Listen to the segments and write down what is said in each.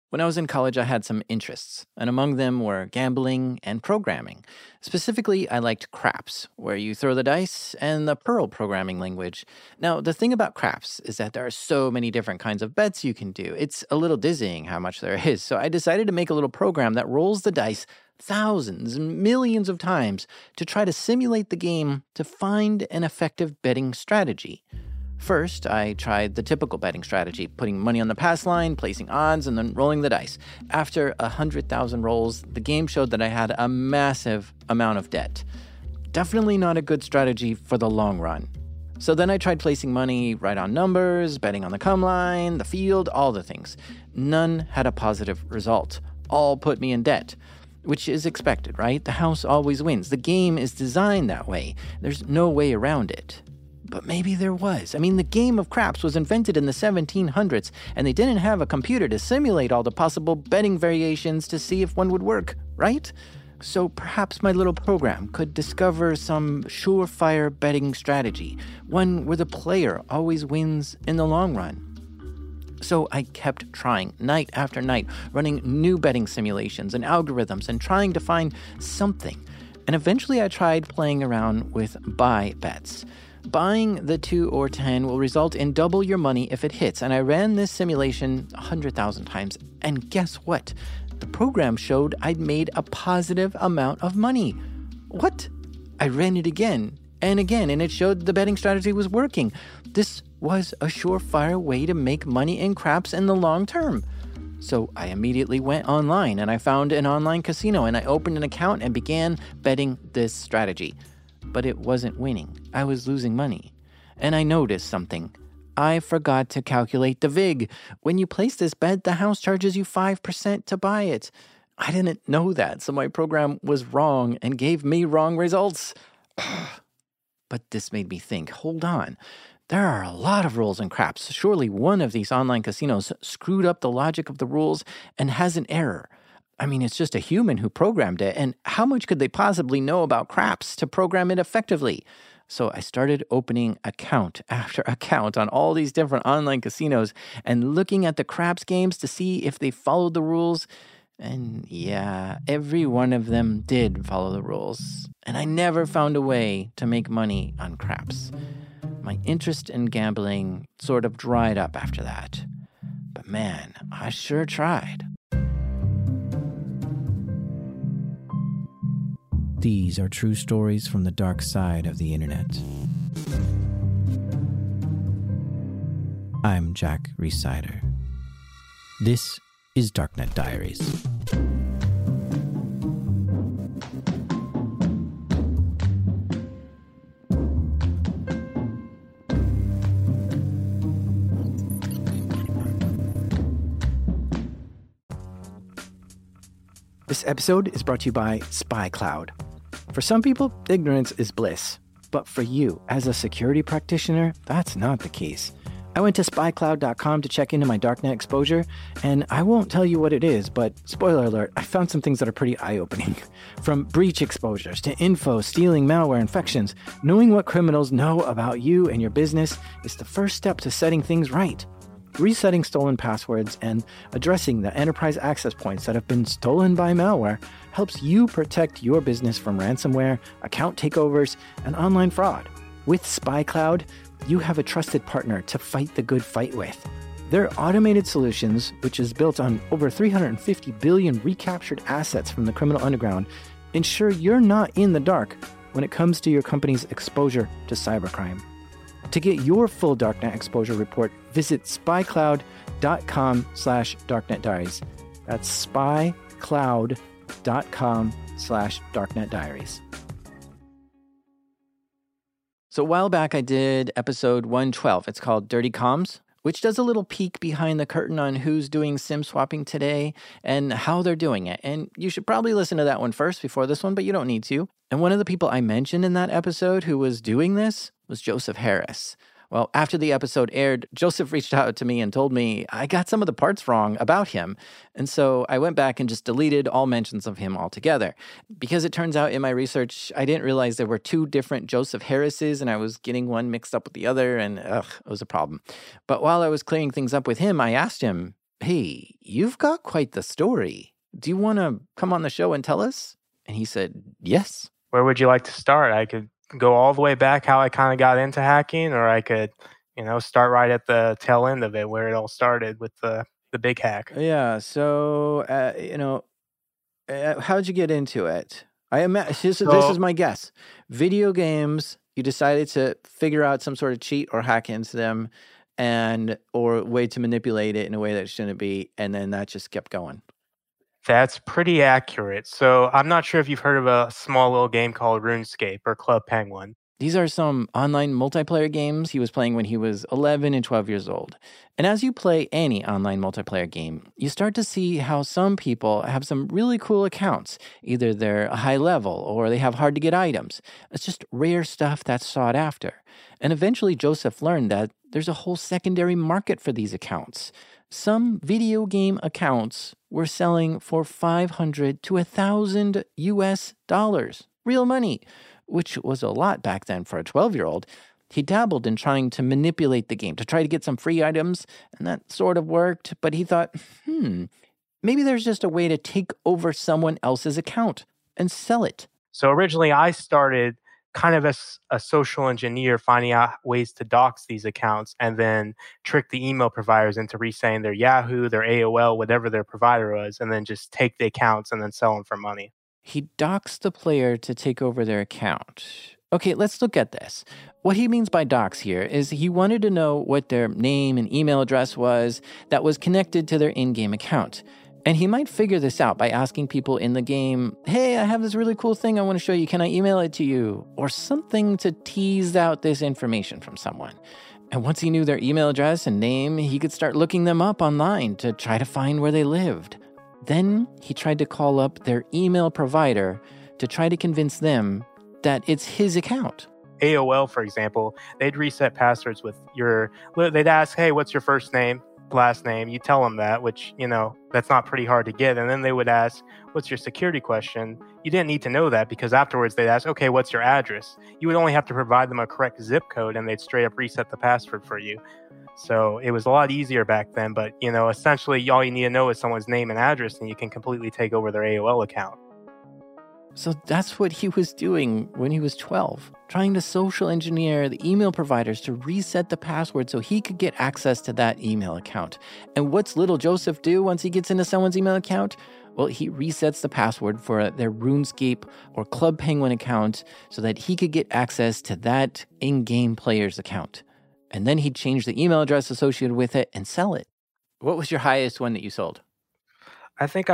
When I was in college, I had some interests, and among them were gambling and programming. Specifically, I liked craps, where you throw the dice, and the Perl programming language. Now, the thing about craps is that there are so many different kinds of bets you can do. It's a little dizzying how much there is, so I decided to make a little program that rolls the dice thousands and millions of times to try to simulate the game to find an effective betting strategy. First, I tried the typical betting strategy, putting money on the pass line, placing odds, and then rolling the dice. After 100,000 rolls, the game showed that I had a massive amount of debt. Definitely not a good strategy for the long run. So then I tried placing money right on numbers, betting on the come line, the field, all the things. None had a positive result. All put me in debt. Which is expected, right? The house always wins. The game is designed that way. There's no way around it. But maybe there was. I mean, the game of craps was invented in the 1700s, and they didn't have a computer to simulate all the possible betting variations to see if one would work, right? So perhaps my little program could discover some surefire betting strategy, one where the player always wins in the long run. So I kept trying, night after night, running new betting simulations and algorithms and trying to find something. And eventually I tried playing around with buy bets. Buying the 2 or 10 will result in double your money if it hits, and I ran this simulation 100,000 times, and guess what? The program showed I'd made a positive amount of money. What? I ran it again, and it showed the betting strategy was working. This was a surefire way to make money in craps in the long term. So I immediately went online, and I found an online casino, and I opened an account and began betting this strategy. But it wasn't winning. I was losing money. And I noticed something. I forgot to calculate the VIG. When you place this bet, the house charges you 5% to buy it. I didn't know that, so my program was wrong and gave me wrong results. But this made me think, hold on. There are a lot of rules in craps. Surely one of these online casinos screwed up the logic of the rules and has an error. I mean, it's just a human who programmed it, and how much could they possibly know about craps to program it effectively? So I started opening account after account on all these different online casinos and looking at the craps games to see if they followed the rules. And yeah, every one of them did follow the rules. And I never found a way to make money on craps. My interest in gambling sort of dried up after that. But man, I sure tried. These are true stories from the dark side of the internet. I'm Jack Rhysider. This is Darknet Diaries. This episode is brought to you by SpyCloud. For some people, ignorance is bliss. But for you, as a security practitioner, that's not the case. I went to spycloud.com to check into my darknet exposure, and I won't tell you what it is, but spoiler alert, I found some things that are pretty eye-opening. From breach exposures to info, stealing, malware, infections, knowing what criminals know about you and your business is the first step to setting things right. Resetting stolen passwords and addressing the enterprise access points that have been stolen by malware helps you protect your business from ransomware, account takeovers, and online fraud. With SpyCloud, you have a trusted partner to fight the good fight with. Their automated solutions, which is built on over 350 billion recaptured assets from the criminal underground, ensure you're not in the dark when it comes to your company's exposure to cybercrime. To get your full Darknet exposure report, visit spycloud.com/darknetdiaries. That's spycloud.com/darknetdiaries. So a while back, I did episode 112. It's called Dirty Comms, which does a little peek behind the curtain on who's doing SIM swapping today and how they're doing it. And you should probably listen to that one first before this one, but you don't need to. And one of the people I mentioned in that episode who was doing this was Joseph Harris. Well, after the episode aired, Joseph reached out to me and told me I got some of the parts wrong about him. And so I went back and just deleted all mentions of him altogether. Because it turns out in my research, I didn't realize there were 2 different Joseph Harrises, and I was getting one mixed up with the other, and it was a problem. But while I was clearing things up with him, I asked him, Hey, you've got quite the story. Do you want to come on the show and tell us? And he said, yes. Where would you like to start? I could go all the way back how I kind of got into hacking, or I could, start right at the tail end of it where it all started with the big hack. Yeah. So, how'd you get into it? This is my guess. Video games, you decided to figure out some sort of cheat or hack into them or a way to manipulate it in a way that it shouldn't be. And then that just kept going. That's pretty accurate. So I'm not sure if you've heard of a small little game called RuneScape or Club Penguin. These are some online multiplayer games he was playing when he was 11 and 12 years old. And as you play any online multiplayer game, you start to see how some people have some really cool accounts. Either they're high level or they have hard to get items. It's just rare stuff that's sought after. And eventually Joseph learned that there's a whole secondary market for these accounts. Some video game accounts were selling for $500 to $1,000 US dollars. Real money, which was a lot back then for a 12-year-old. He dabbled in trying to manipulate the game to try to get some free items, and that sort of worked, but he thought, maybe there's just a way to take over someone else's account and sell it. So originally I started kind of as a social engineer, finding out ways to dox these accounts and then trick the email providers into reselling their Yahoo, their AOL, whatever their provider was, and then just take the accounts and then sell them for money. He doxed the player to take over their account. Okay, let's look at this. What he means by dox here is he wanted to know what their name and email address was that was connected to their in-game account. And he might figure this out by asking people in the game, hey, I have this really cool thing I want to show you. Can I email it to you? Or something to tease out this information from someone. And once he knew their email address and name, he could start looking them up online to try to find where they lived. Then he tried to call up their email provider to try to convince them that it's his account. AOL, for example, they'd reset passwords with they'd ask, hey, what's your first name, last name? You tell them that, which, that's not pretty hard to get. And then they would ask, what's your security question? You didn't need to know that because afterwards they'd ask, okay, what's your address? You would only have to provide them a correct zip code and they'd straight up reset the password for you. So it was a lot easier back then, but, essentially all you need to know is someone's name and address and you can completely take over their AOL account. So that's what he was doing when he was 12, trying to social engineer the email providers to reset the password so he could get access to that email account. And what's little Joseph do once he gets into someone's email account? Well, he resets the password for their RuneScape or Club Penguin account so that he could get access to that in-game player's account. And then he'd change the email address associated with it and sell it. What was your highest one that you sold? I think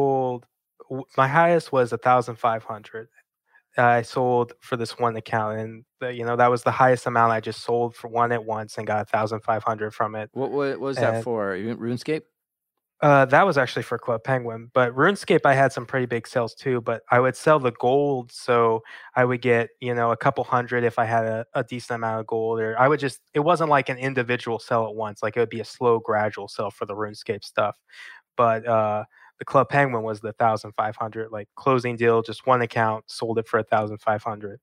my highest was 1,500. I sold for this one account, and that was the highest amount I just sold for one at once and got 1,500 from it. What was that for? RuneScape? That was actually for Club Penguin, but RuneScape I had some pretty big sales too. But I would sell the gold, so I would get a couple hundred if I had a decent amount of gold, or it wasn't like an individual sell at once. Like it would be a slow, gradual sell for the RuneScape stuff. But the Club Penguin was the 1,500, like closing deal, just one account, sold it for 1,500.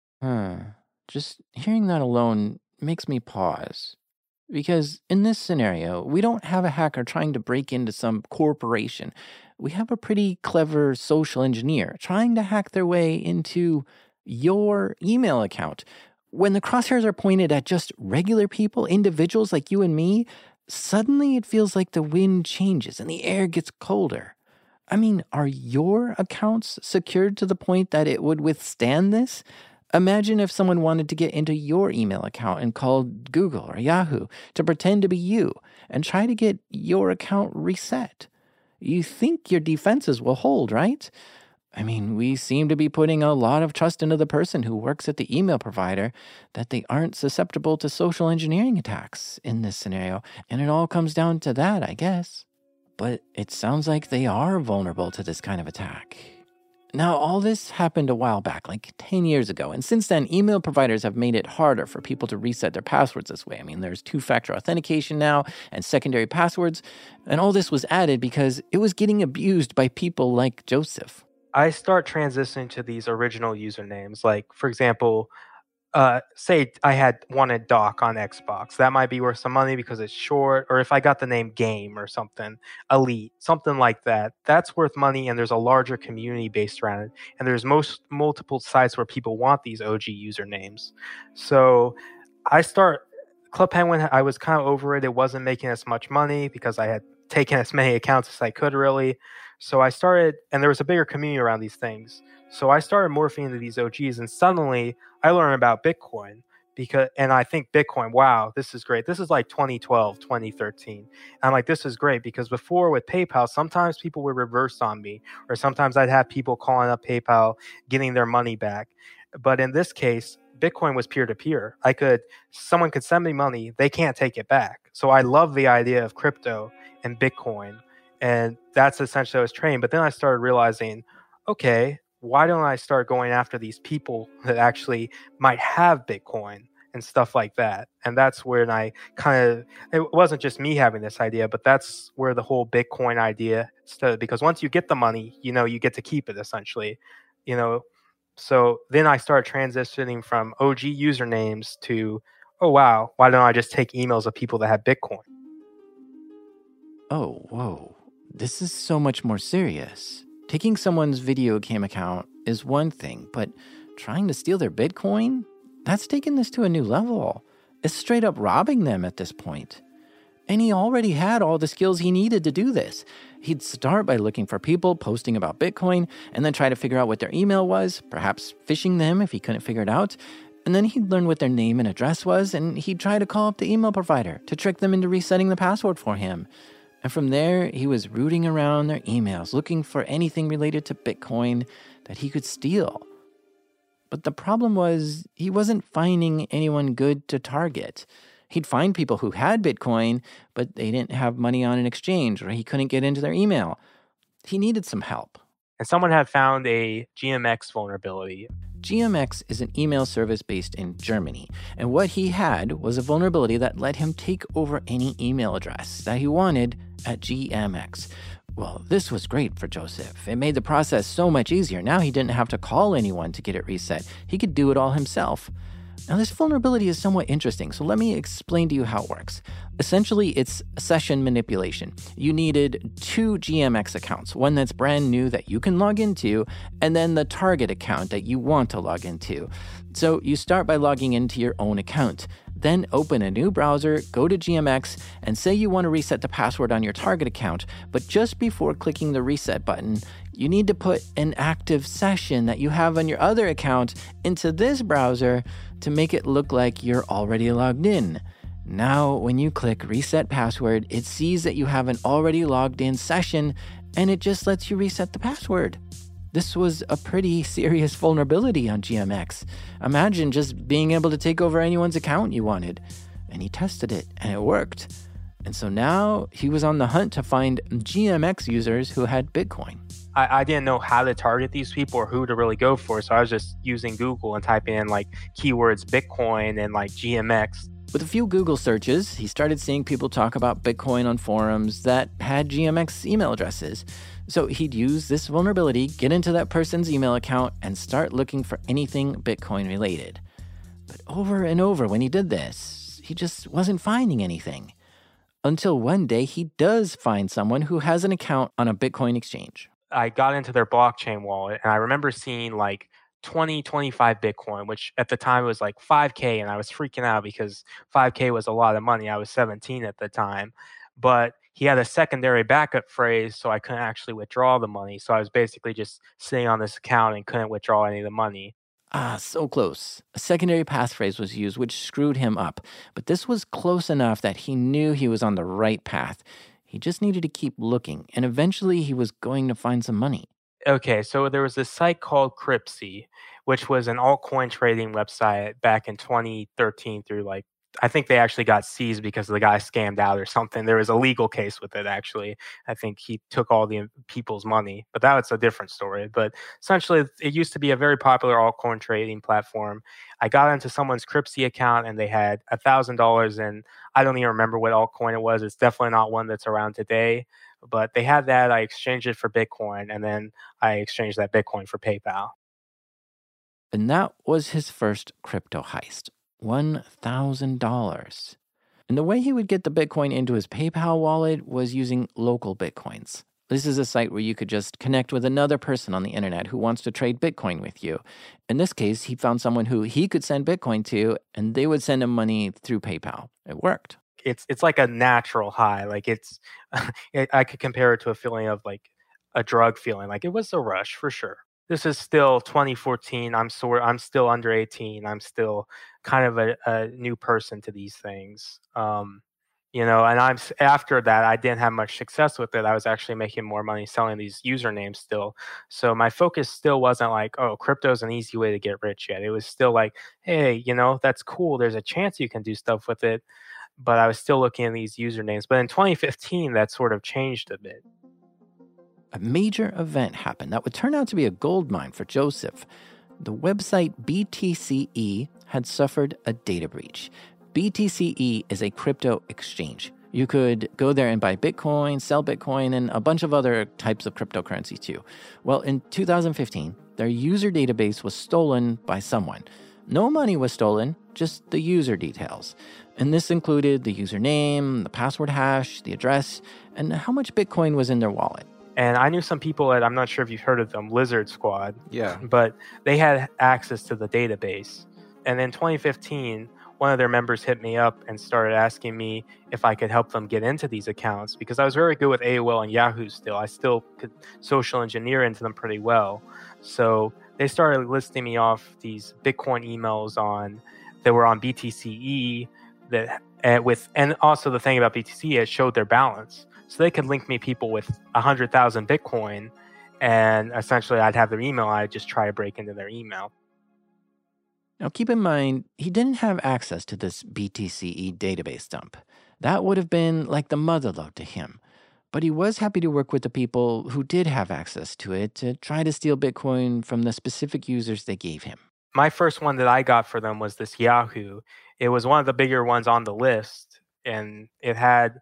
Just hearing that alone makes me pause. Because in this scenario, we don't have a hacker trying to break into some corporation. We have a pretty clever social engineer trying to hack their way into your email account. When the crosshairs are pointed at just regular people, individuals like you and me, suddenly it feels like the wind changes and the air gets colder. I mean, are your accounts secured to the point that it would withstand this? Imagine if someone wanted to get into your email account and called Google or Yahoo to pretend to be you and try to get your account reset. You think your defenses will hold, right? I mean, we seem to be putting a lot of trust into the person who works at the email provider that they aren't susceptible to social engineering attacks in this scenario. And it all comes down to that, I guess. But it sounds like they are vulnerable to this kind of attack. Now, all this happened a while back, like 10 years ago, and since then, email providers have made it harder for people to reset their passwords this way. I mean, there's two-factor authentication now and secondary passwords, and all this was added because it was getting abused by people like Joseph. I start transitioning to these original usernames. Like, for example, say I had wanted Doc on Xbox, that might be worth some money because it's short, or if I got the name Game or something, Elite, something like that, that's worth money, and there's a larger community based around it, and there's multiple sites where people want these OG usernames. So I start Club Penguin. I was kind of over it. It wasn't making as much money because I had taken as many accounts as I could really. So I started, and there was a bigger community around these things. So I started morphing into these OGs, and suddenly I learned about Bitcoin and I think Bitcoin, wow, this is great. This is like 2012, 2013. And I'm like, this is great because before with PayPal, sometimes people would reverse on me, or sometimes I'd have people calling up PayPal, getting their money back. But in this case, Bitcoin was peer to peer. Someone could send me money, they can't take it back. So I love the idea of crypto and Bitcoin. And that's essentially what I was trained. But then I started realizing, okay, why don't I start going after these people that actually might have Bitcoin and stuff like that? And that's where it wasn't just me having this idea, but that's where the whole Bitcoin idea started. Because once you get the money, you get to keep it essentially, So then I started transitioning from OG usernames to, oh, wow, why don't I just take emails of people that have Bitcoin? Oh, whoa. This is so much more serious. Taking someone's video game account is one thing, but trying to steal their Bitcoin? That's taken this to a new level. It's straight up robbing them at this point. And he already had all the skills he needed to do this. He'd start by looking for people posting about Bitcoin and then try to figure out what their email was, perhaps phishing them if he couldn't figure it out. And then he'd learn what their name and address was, and he'd try to call up the email provider to trick them into resetting the password for him. And from there, he was rooting around their emails, looking for anything related to Bitcoin that he could steal. But the problem was, he wasn't finding anyone good to target. He'd find people who had Bitcoin, but they didn't have money on an exchange, or he couldn't get into their email. He needed some help. And someone had found a GMX vulnerability. GMX is an email service based in Germany, and what he had was a vulnerability that let him take over any email address that he wanted at GMX. Well, this was great for Joseph. It made the process so much easier. Now he didn't have to call anyone to get it reset. He could do it all himself. Now, this vulnerability is somewhat interesting, so let me explain to you how it works. Essentially, it's session manipulation. You needed 2 GMX accounts, one that's brand new that you can log into, and then the target account that you want to log into. So you start by logging into your own account. Then open a new browser, go to GMX, and say you want to reset the password on your target account, but just before clicking the reset button, you need to put an active session that you have on your other account into this browser to make it look like you're already logged in. Now, when you click reset password, it sees that you have an already logged in session, and it just lets you reset the password. This was a pretty serious vulnerability on GMX. Imagine just being able to take over anyone's account you wanted. And he tested it, and it worked. And so now he was on the hunt to find GMX users who had Bitcoin. I didn't know how to target these people or who to really go for, so I was just using Google and typing in like keywords Bitcoin and like GMX. With a few Google searches, he started seeing people talk about Bitcoin on forums that had GMX email addresses. So he'd use this vulnerability, get into that person's email account, and start looking for anything Bitcoin related. But over and over when he did this, he just wasn't finding anything. Until one day he does find someone who has an account on a Bitcoin exchange. I got into their blockchain wallet, and I remember seeing like 25 Bitcoin, which at the time was like 5K, and I was freaking out because 5K was a lot of money. I was 17 at the time, but he had a secondary backup phrase, so I couldn't actually withdraw the money. So I was basically just sitting on this account and couldn't withdraw any of the money. So close. A secondary passphrase was used, which screwed him up. But this was close enough that he knew he was on the right path. He just needed to keep looking, and eventually he was going to find some money. Okay, so there was this site called Cryptsy, which was an altcoin trading website back in 2013 through like, I think they actually got seized because the guy scammed out or something. There was a legal case with it, actually. I think he took all the people's money, but that was a different story. But essentially, it used to be a very popular altcoin trading platform. I got into someone's Cryptsy account and they had $1,000, and I don't even remember what altcoin it was. It's definitely not one that's around today, but they had that. I exchanged it for Bitcoin, and then I exchanged that Bitcoin for PayPal. And that was his first crypto heist, $1,000. And the way he would get the Bitcoin into his PayPal wallet was using local Bitcoins. This is a site where you could just connect with another person on the internet who wants to trade Bitcoin with you. In this case, he found someone who he could send Bitcoin to, and they would send him money through PayPal. It worked. It's like a natural high. Like I could compare it to a feeling of like a drug feeling. Like it was a rush for sure. This is still 2014. I'm still under 18. I'm still kind of a new person to these things. And after that, I didn't have much success with it. I was actually making more money selling these usernames still. So my focus still wasn't like, oh, crypto's an easy way to get rich yet. It was still like, hey, that's cool. There's a chance you can do stuff with it. But I was still looking at these usernames. But in 2015, that sort of changed a bit. A major event happened that would turn out to be a goldmine for Joseph. The website BTCE had suffered a data breach. BTCE is a crypto exchange. You could go there and buy Bitcoin, sell Bitcoin, and a bunch of other types of cryptocurrency too. Well, in 2015, their user database was stolen by someone. No money was stolen, just the user details. And this included the username, the password hash, the address, and how much Bitcoin was in their wallet. And I knew some people I'm not sure if you've heard of them, Lizard Squad. Yeah. But they had access to the database. And in 2015, one of their members hit me up and started asking me if I could help them get into these accounts because I was very good with AOL and Yahoo still. I still could social engineer into them pretty well. So they started listing me off these Bitcoin emails that were on BTCE and also the thing about BTCE, it showed their balance. So they could link me people with 100,000 Bitcoin, and essentially I'd have their email. I'd just try to break into their email. Now keep in mind, he didn't have access to this BTCE database dump. That would have been like the motherlode to him. But he was happy to work with the people who did have access to it to try to steal Bitcoin from the specific users they gave him. My first one that I got for them was this Yahoo. It was one of the bigger ones on the list, and it had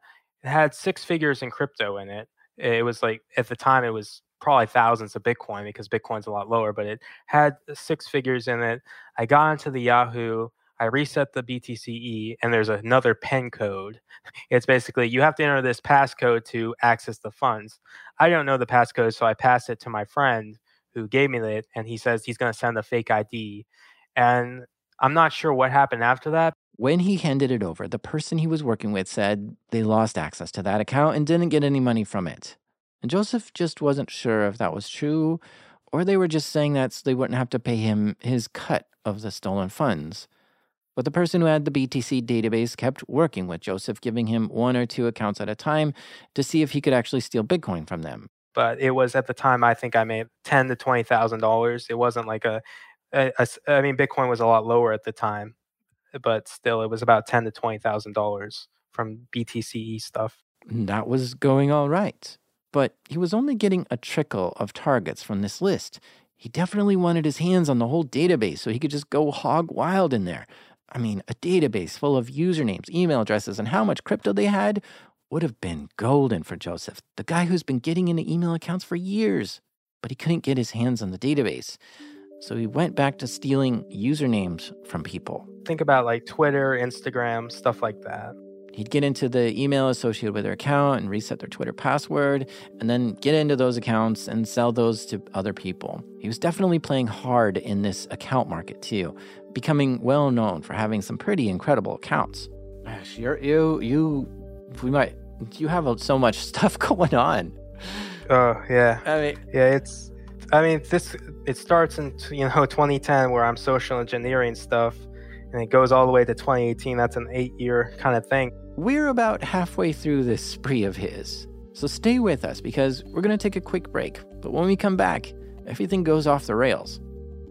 6 figures in crypto in it. It was like, at the time, it was probably thousands of Bitcoin because Bitcoin's a lot lower, but it had 6 figures in it. I got into the Yahoo, I reset the BTCE, and there's another PIN code. It's basically, you have to enter this passcode to access the funds. I don't know the passcode, so I pass it to my friend who gave me it, and he says he's going to send a fake ID. And I'm not sure what happened after that. When he handed it over, the person he was working with said they lost access to that account and didn't get any money from it. And Joseph just wasn't sure if that was true, or they were just saying that so they wouldn't have to pay him his cut of the stolen funds. But the person who had the BTC database kept working with Joseph, giving him 1 or 2 accounts at a time to see if he could actually steal Bitcoin from them. But it was, at the time, I think I made $10,000 to $20,000. It wasn't like Bitcoin was a lot lower at the time, but still, it was about $10,000 to $20,000 from BTCE stuff. That was going all right. But he was only getting a trickle of targets from this list. He definitely wanted his hands on the whole database so he could just go hog wild in there. I mean, a database full of usernames, email addresses, and how much crypto they had would have been golden for Joseph, the guy who's been getting into email accounts for years. But he couldn't get his hands on the database. So he went back to stealing usernames from people. Think about like Twitter, Instagram, stuff like that. He'd get into the email associated with their account and reset their Twitter password, and then get into those accounts and sell those to other people. He was definitely playing hard in this account market too, becoming well known for having some pretty incredible accounts. Gosh, you have so much stuff going on. Oh yeah, it starts in 2010 where I'm social engineering stuff, and it goes all the way to 2018. That's an 8-year kind of thing. We're about halfway through this spree of his, so stay with us because we're going to take a quick break. But when we come back, everything goes off the rails.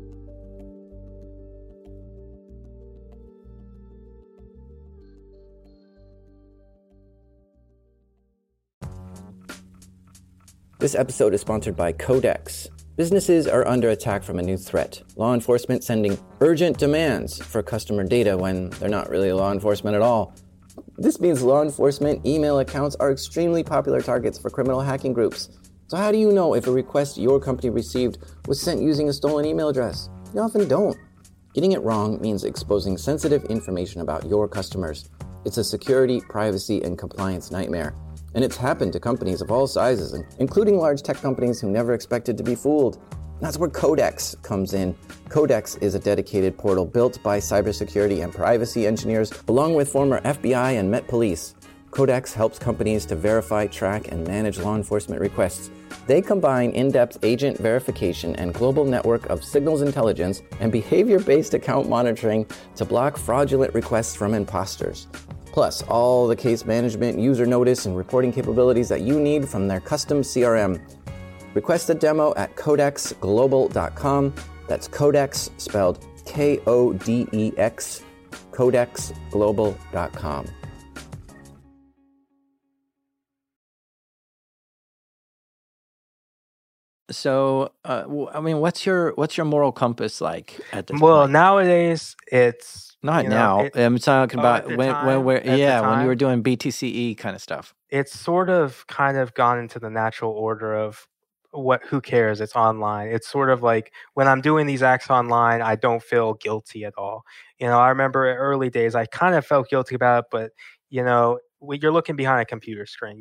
This episode is sponsored by Codex. Businesses are under attack from a new threat. Law enforcement sending urgent demands for customer data when they're not really law enforcement at all. This means law enforcement email accounts are extremely popular targets for criminal hacking groups. So how do you know if a request your company received was sent using a stolen email address? You often don't. Getting it wrong means exposing sensitive information about your customers. It's a security, privacy, and compliance nightmare. And it's happened to companies of all sizes, including large tech companies who never expected to be fooled. That's where Codex comes in. Codex is a dedicated portal built by cybersecurity and privacy engineers, along with former FBI and Met Police. Codex helps companies to verify, track, and manage law enforcement requests. They combine in-depth agent verification and global network of signals intelligence and behavior-based account monitoring to block fraudulent requests from imposters. Plus, all the case management, user notice, and reporting capabilities that you need from their custom CRM. Request a demo at codexglobal.com. That's Codex spelled K-O-D-E-X, codexglobal.com. So, what's your moral compass like at this Well, point? nowadays it's Not now. I'm talking about at the when time- when at the you were time? doing BTCE kind of stuff. it's sort of kind of gone into the natural order of who cares, it's online. It's sort of like when I'm doing these acts online, I don't feel guilty at all. I remember in early days I kind of felt guilty about it, but when you're looking behind a computer screen,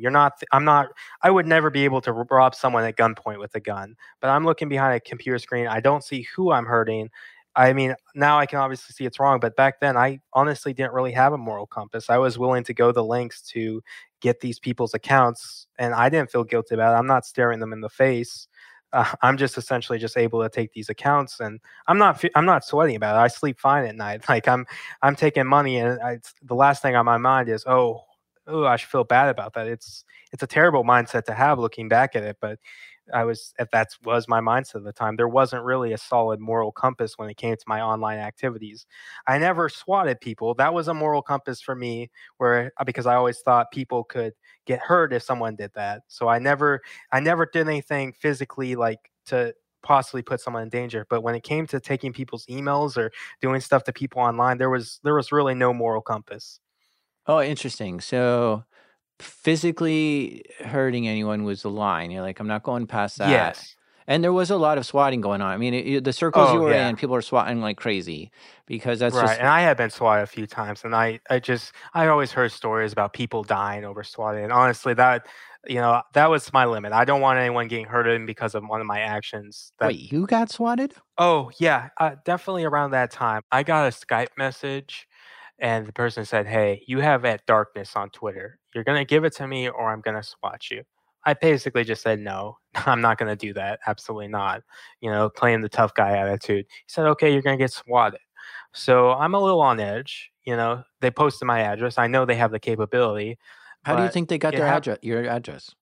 I would never be able to rob someone at gunpoint with a gun, but I'm looking behind a computer screen. I don't see who I'm hurting. I mean, now I can obviously see it's wrong, but back then I honestly didn't really have a moral compass. I was willing to go the lengths to get these people's accounts, and I didn't feel guilty about it. I'm not staring them in the face. I'm just essentially just able to take these accounts, and I'm not sweating about it. I sleep fine at night. Like I'm taking money, and the last thing on my mind is, oh, I should feel bad about that. It's a terrible mindset to have looking back at it, but that was my mindset at the time. There wasn't really a solid moral compass when it came to my online activities. I never swatted people. That was a moral compass for me, because I always thought people could get hurt if someone did that. So I never did anything physically like to possibly put someone in danger. But when it came to taking people's emails or doing stuff to people online, there was really no moral compass. Oh, interesting. So, physically hurting anyone was the line. You're like, I'm not going past that. Yes. And there was a lot of swatting going on. I mean, the circles you Oh, were yeah. in, people are swatting like crazy because that's Right, just and I have been swatted a few times, and I always heard stories about people dying over swatting, and honestly, that was my limit. I don't want anyone getting hurt because of one of my actions. Wait, you got swatted? Oh yeah, definitely around that time, I got a Skype message, and the person said, "Hey, you have at darkness on Twitter. You're gonna give it to me, or I'm gonna swat you." I basically just said no. I'm not gonna do that. Absolutely not. Playing the tough guy attitude. He said, "Okay, you're gonna get swatted." So I'm a little on edge. They posted my address. I know they have the capability. How do you but think they got it their hap- your address?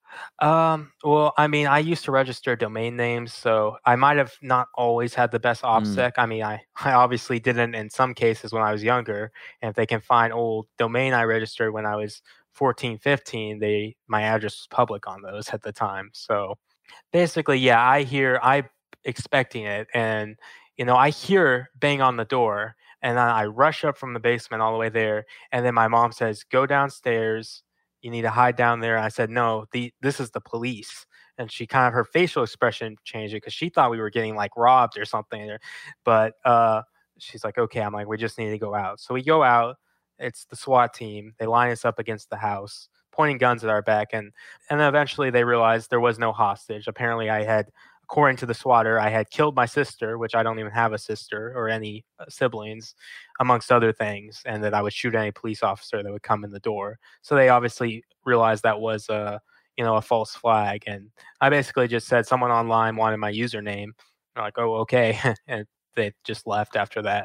Well, I mean, I used to register domain names, so I might have not always had the best OPSEC. I mean, I obviously didn't in some cases when I was younger. And if they can find old domain I registered when I was 14, 15, my address was public on those at the time. So basically, yeah, I expecting it, and I hear bang on the door, and then I rush up from the basement all the way there, and then my mom says, "Go downstairs. You need to hide down there." I said, "No, this is the police." And she kind of her facial expression changed because she thought we were getting like robbed or something, but she's like, "Okay." I'm like, "We just need to go out." So we go out. It's the SWAT team. They line us up against the house, pointing guns at our back, and eventually they realized there was no hostage. Apparently, according to the swatter, I had killed my sister, which I don't even have a sister or any siblings, amongst other things, and that I would shoot any police officer that would come in the door. So they obviously realized that was a false flag. And I basically just said someone online wanted my username. They're like, "Oh, okay," and they just left after that.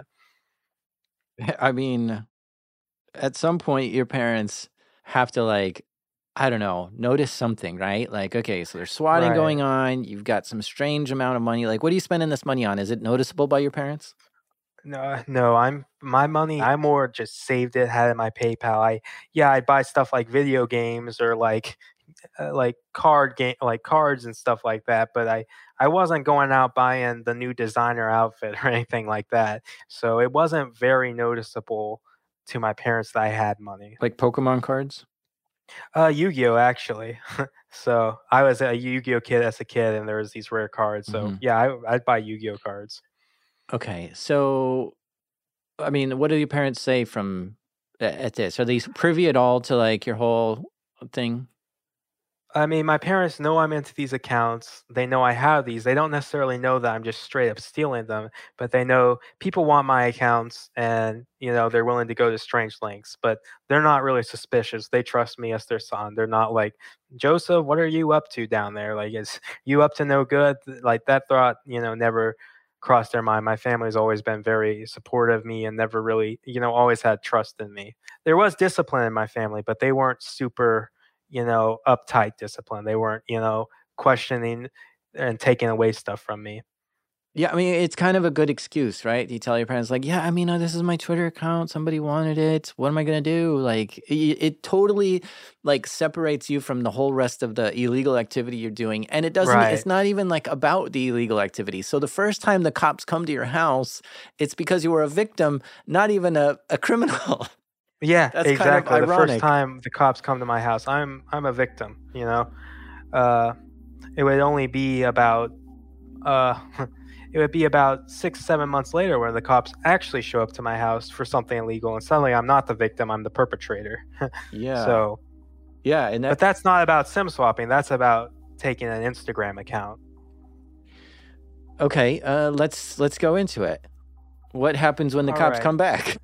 I mean, at some point, your parents have to I don't know, notice something, right? Like, okay, so there's swatting Right. going on. You've got some strange amount of money. Like, what are you spending this money on? Is it noticeable by your parents? No, my money. I more just saved it, had it in my PayPal. I'd buy stuff like video games or like cards and stuff like that. But I wasn't going out buying the new designer outfit or anything like that. So it wasn't very noticeable to my parents that I had money. Like Pokemon cards? Yu-Gi-Oh actually. So I was a Yu-Gi-Oh kid as a kid, and there was these rare cards. So Mhm. yeah, I'd buy Yu-Gi-Oh cards. Okay, so I mean, what do your parents say at this? Are they privy at all to like your whole thing? I mean, my parents know I'm into these accounts. They know I have these. They don't necessarily know that I'm just straight up stealing them, but they know people want my accounts and, they're willing to go to strange lengths, but they're not really suspicious. They trust me as their son. They're not like, Joseph, what are you up to down there? Like, is you up to no good? Like that thought, never crossed their mind. My family's always been very supportive of me and never really, always had trust in me. There was discipline in my family, but they weren't super uptight discipline. They weren't, questioning and taking away stuff from me. Yeah, I mean, it's kind of a good excuse, right? You tell your parents, like, yeah, I mean, this is my Twitter account. Somebody wanted it. What am I going to do? Like, it totally, like, separates you from the whole rest of the illegal activity you're doing. And it doesn't, Right. It's not even, like, about the illegal activity. So the first time the cops come to your house, it's because you were a victim, not even a criminal. Yeah, That's exactly. kind of The first ironic. time the cops come to my house, I'm a victim, It would only be about it would be about 6-7 months later where the cops actually show up to my house for something illegal, and suddenly I'm not the victim, I'm the perpetrator. Yeah. So yeah, and but that's not about SIM swapping. That's about taking an Instagram account. Okay, let's go into it. What happens when the All cops right. come back?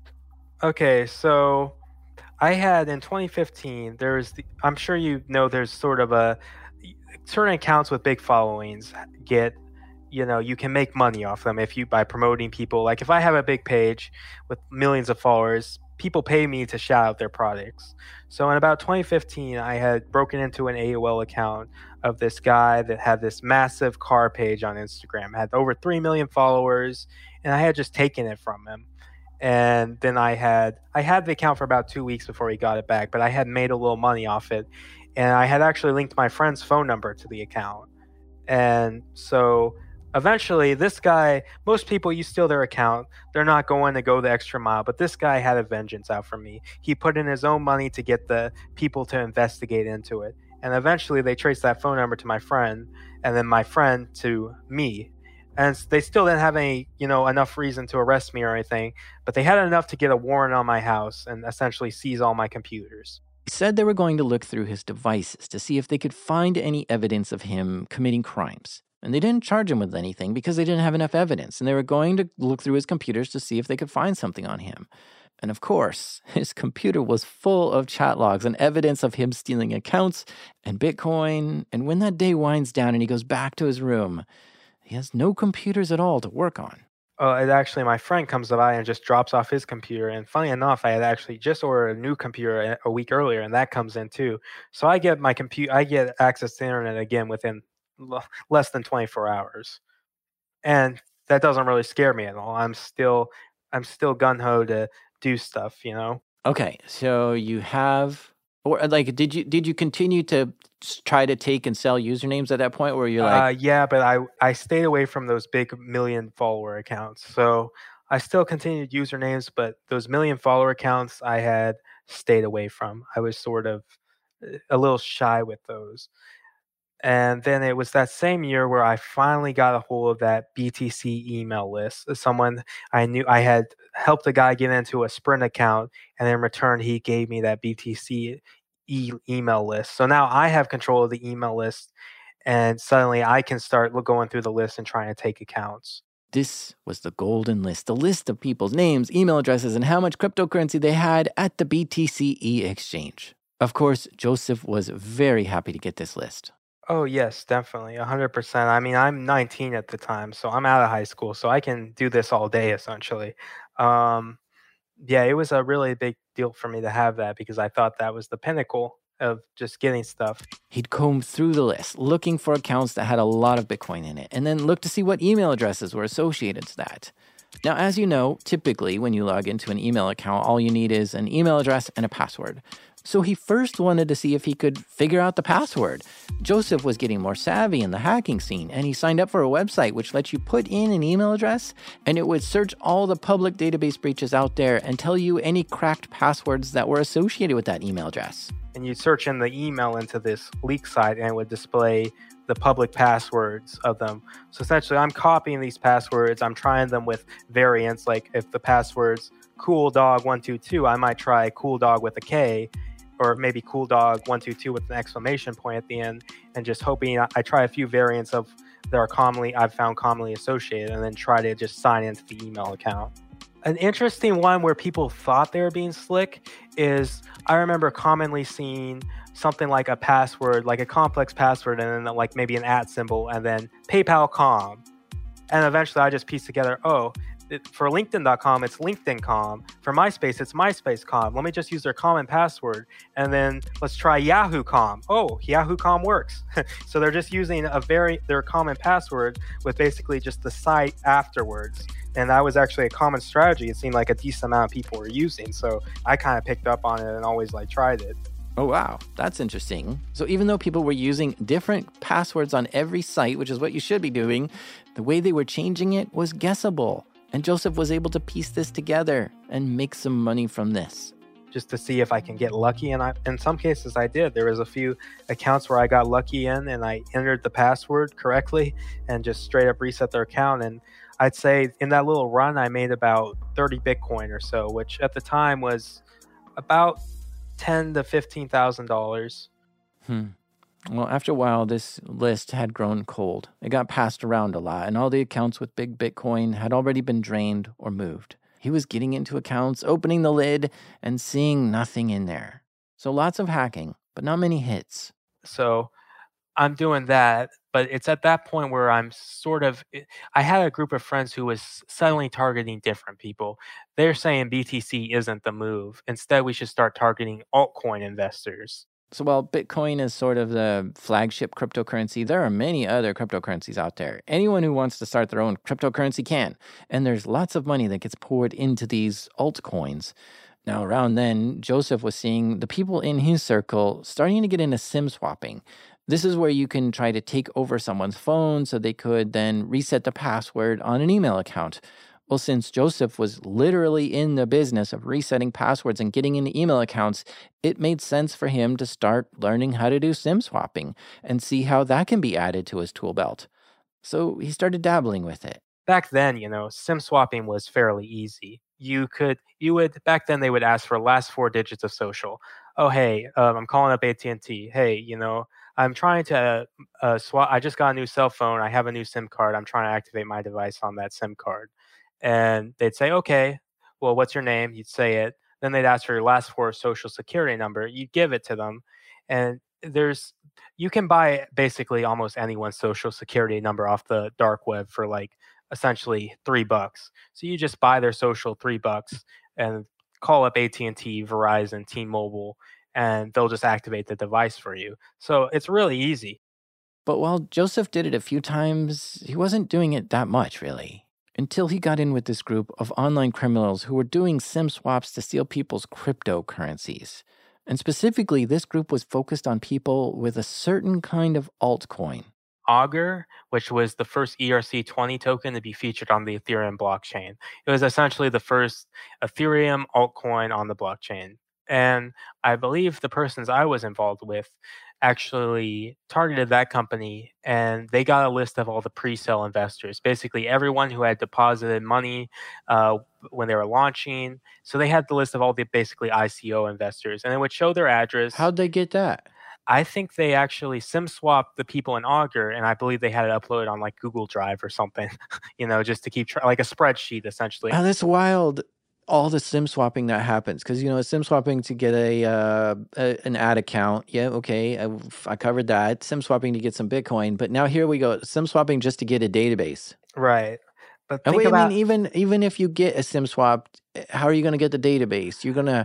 Okay, so I had in 2015, I'm sure there's sort of certain accounts with big followings get, you can make money off them by promoting people. Like if I have a big page with millions of followers, people pay me to shout out their products. So in about 2015, I had broken into an AOL account of this guy that had this massive car page on Instagram, had over 3 million followers, and I had just taken it from him. And then I had the account for about 2 weeks before he got it back, but I had made a little money off it, and I had actually linked my friend's phone number to the account. And so eventually this guy, most people, you steal their account, they're not going to go the extra mile, but this guy had a vengeance out for me. He put in his own money to get the people to investigate into it, and eventually they traced that phone number to my friend, and then my friend to me. And they still didn't have any, enough reason to arrest me or anything, but they had enough to get a warrant on my house and essentially seize all my computers. He said they were going to look through his devices to see if they could find any evidence of him committing crimes. And they didn't charge him with anything because they didn't have enough evidence. And they were going to look through his computers to see if they could find something on him. And of course, his computer was full of chat logs and evidence of him stealing accounts and Bitcoin. And when that day winds down and he goes back to his room, he has no computers at all to work on. My friend comes by and just drops off his computer. And funny enough, I had actually just ordered a new computer a week earlier, and that comes in too. So I get I get access to the internet again within less than 24 hours. And that doesn't really scare me at all. I'm still gung-ho to do stuff, Okay, so you have, or like, did you continue to try to take and sell usernames at that point where you're like, yeah, but I stayed away from those big million follower accounts. So I still continued usernames, but those million follower accounts I had stayed away from. I was sort of a little shy with those. And then it was that same year where I finally got a hold of that BTC email list. Someone I knew, I had helped a guy get into a Sprint account, and in return, he gave me that BTC email list. So now I have control of the email list, and suddenly I can start going through the list and trying to take accounts. This was the golden list, the list of people's names, email addresses, and how much cryptocurrency they had at the BTC exchange. Of course, Joseph was very happy to get this list. Oh, yes, definitely. 100%. I mean, I'm 19 at the time, so I'm out of high school, so I can do this all day, essentially. Yeah, it was a really big deal for me to have that because I thought that was the pinnacle of just getting stuff. He'd comb through the list, looking for accounts that had a lot of Bitcoin in it, and then look to see what email addresses were associated to that. Now, as you know, typically when you log into an email account, all you need is an email address and a password. So he first wanted to see if he could figure out the password. Joseph was getting more savvy in the hacking scene, and he signed up for a website which lets you put in an email address, and it would search all the public database breaches out there and tell you any cracked passwords that were associated with that email address. And you'd search in the email into this leak site, and it would display the public passwords of them. So essentially, I'm copying these passwords. I'm trying them with variants. Like if the password's cooldog122, I might try cooldog with a K, or maybe cooldog122 with an exclamation point at the end, and just hoping I try a few variants of that are I've found commonly associated, and then try to just sign into the email account. An interesting one where people thought they were being slick is, I remember commonly seeing something like a password, like a complex password, and then like maybe an @ symbol, and then PayPal.com. And eventually I just pieced together, for LinkedIn.com, it's LinkedIn.com. For MySpace, it's MySpace.com. Let me just use their common password. And then let's try Yahoo.com. Oh, Yahoo.com works. So they're just using their common password with basically just the site afterwards. And that was actually a common strategy. It seemed like a decent amount of people were using. So I kind of picked up on it and always tried it. Oh, wow. That's interesting. So even though people were using different passwords on every site, which is what you should be doing, the way they were changing it was guessable. And Joseph was able to piece this together and make some money from this. Just to see if I can get lucky. And in some cases I did. There was a few accounts where I got lucky in and I entered the password correctly and just straight up reset their account. And I'd say in that little run, I made about 30 Bitcoin or so, which at the time was about $10,000 to $15,000. Well, after a while, this list had grown cold. It got passed around a lot, and all the accounts with big Bitcoin had already been drained or moved. He was getting into accounts, opening the lid, and seeing nothing in there. So lots of hacking, but not many hits. So I'm doing that, but it's at that point where I had a group of friends who was suddenly targeting different people. They're saying BTC isn't the move. Instead, we should start targeting altcoin investors. So while Bitcoin is sort of the flagship cryptocurrency, there are many other cryptocurrencies out there. Anyone who wants to start their own cryptocurrency can. And there's lots of money that gets poured into these altcoins. Now, around then, Joseph was seeing the people in his circle starting to get into SIM swapping. This is where you can try to take over someone's phone so they could then reset the password on an email account. Well, since Joseph was literally in the business of resetting passwords and getting into email accounts, it made sense for him to start learning how to do SIM swapping and see how that can be added to his tool belt. So he started dabbling with it. Back then, SIM swapping was fairly easy. Back then they would ask for last 4 digits of social. Oh, hey, I'm calling up AT&T. Hey, I'm trying to swap. I just got a new cell phone. I have a new SIM card. I'm trying to activate my device on that SIM card. And they'd say, okay, well, what's your name? You'd say it. Then they'd ask for your last 4 social security number. You'd give it to them. And you can buy basically almost anyone's social security number off the dark web for essentially $3. So you just buy their social $3 and call up AT&T, Verizon, T-Mobile, and they'll just activate the device for you. So it's really easy. But while Joseph did it a few times, he wasn't doing it that much, really. Until he got in with this group of online criminals who were doing SIM swaps to steal people's cryptocurrencies. And specifically, this group was focused on people with a certain kind of altcoin. Augur, which was the first ERC20 token to be featured on the Ethereum blockchain. It was essentially the first Ethereum altcoin on the blockchain. And I believe the persons I was involved with actually targeted that company, and they got a list of all the pre-sale investors, basically everyone who had deposited money when they were launching. So they had the list of all the basically ICO investors, and it would show their address. How'd they get that? I think they actually SIM swapped the people in Augur, and I believe they had it uploaded on Google Drive or something, just to keep like a spreadsheet essentially. Oh, that's wild. All the SIM swapping that happens, because SIM swapping to get an ad account. Yeah, okay, I covered that. SIM swapping to get some Bitcoin, but now here we go. SIM swapping just to get a database. Right, but even if you get a SIM swap, how are you going to get the database?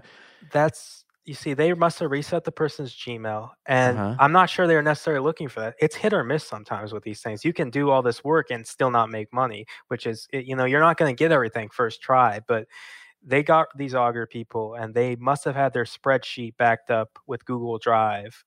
You see, they must have reset the person's Gmail, and I'm not sure they're necessarily looking for that. It's hit or miss sometimes with these things. You can do all this work and still not make money, which is, you're not going to get everything first try, but they got these Augur people, and they must have had their spreadsheet backed up with Google Drive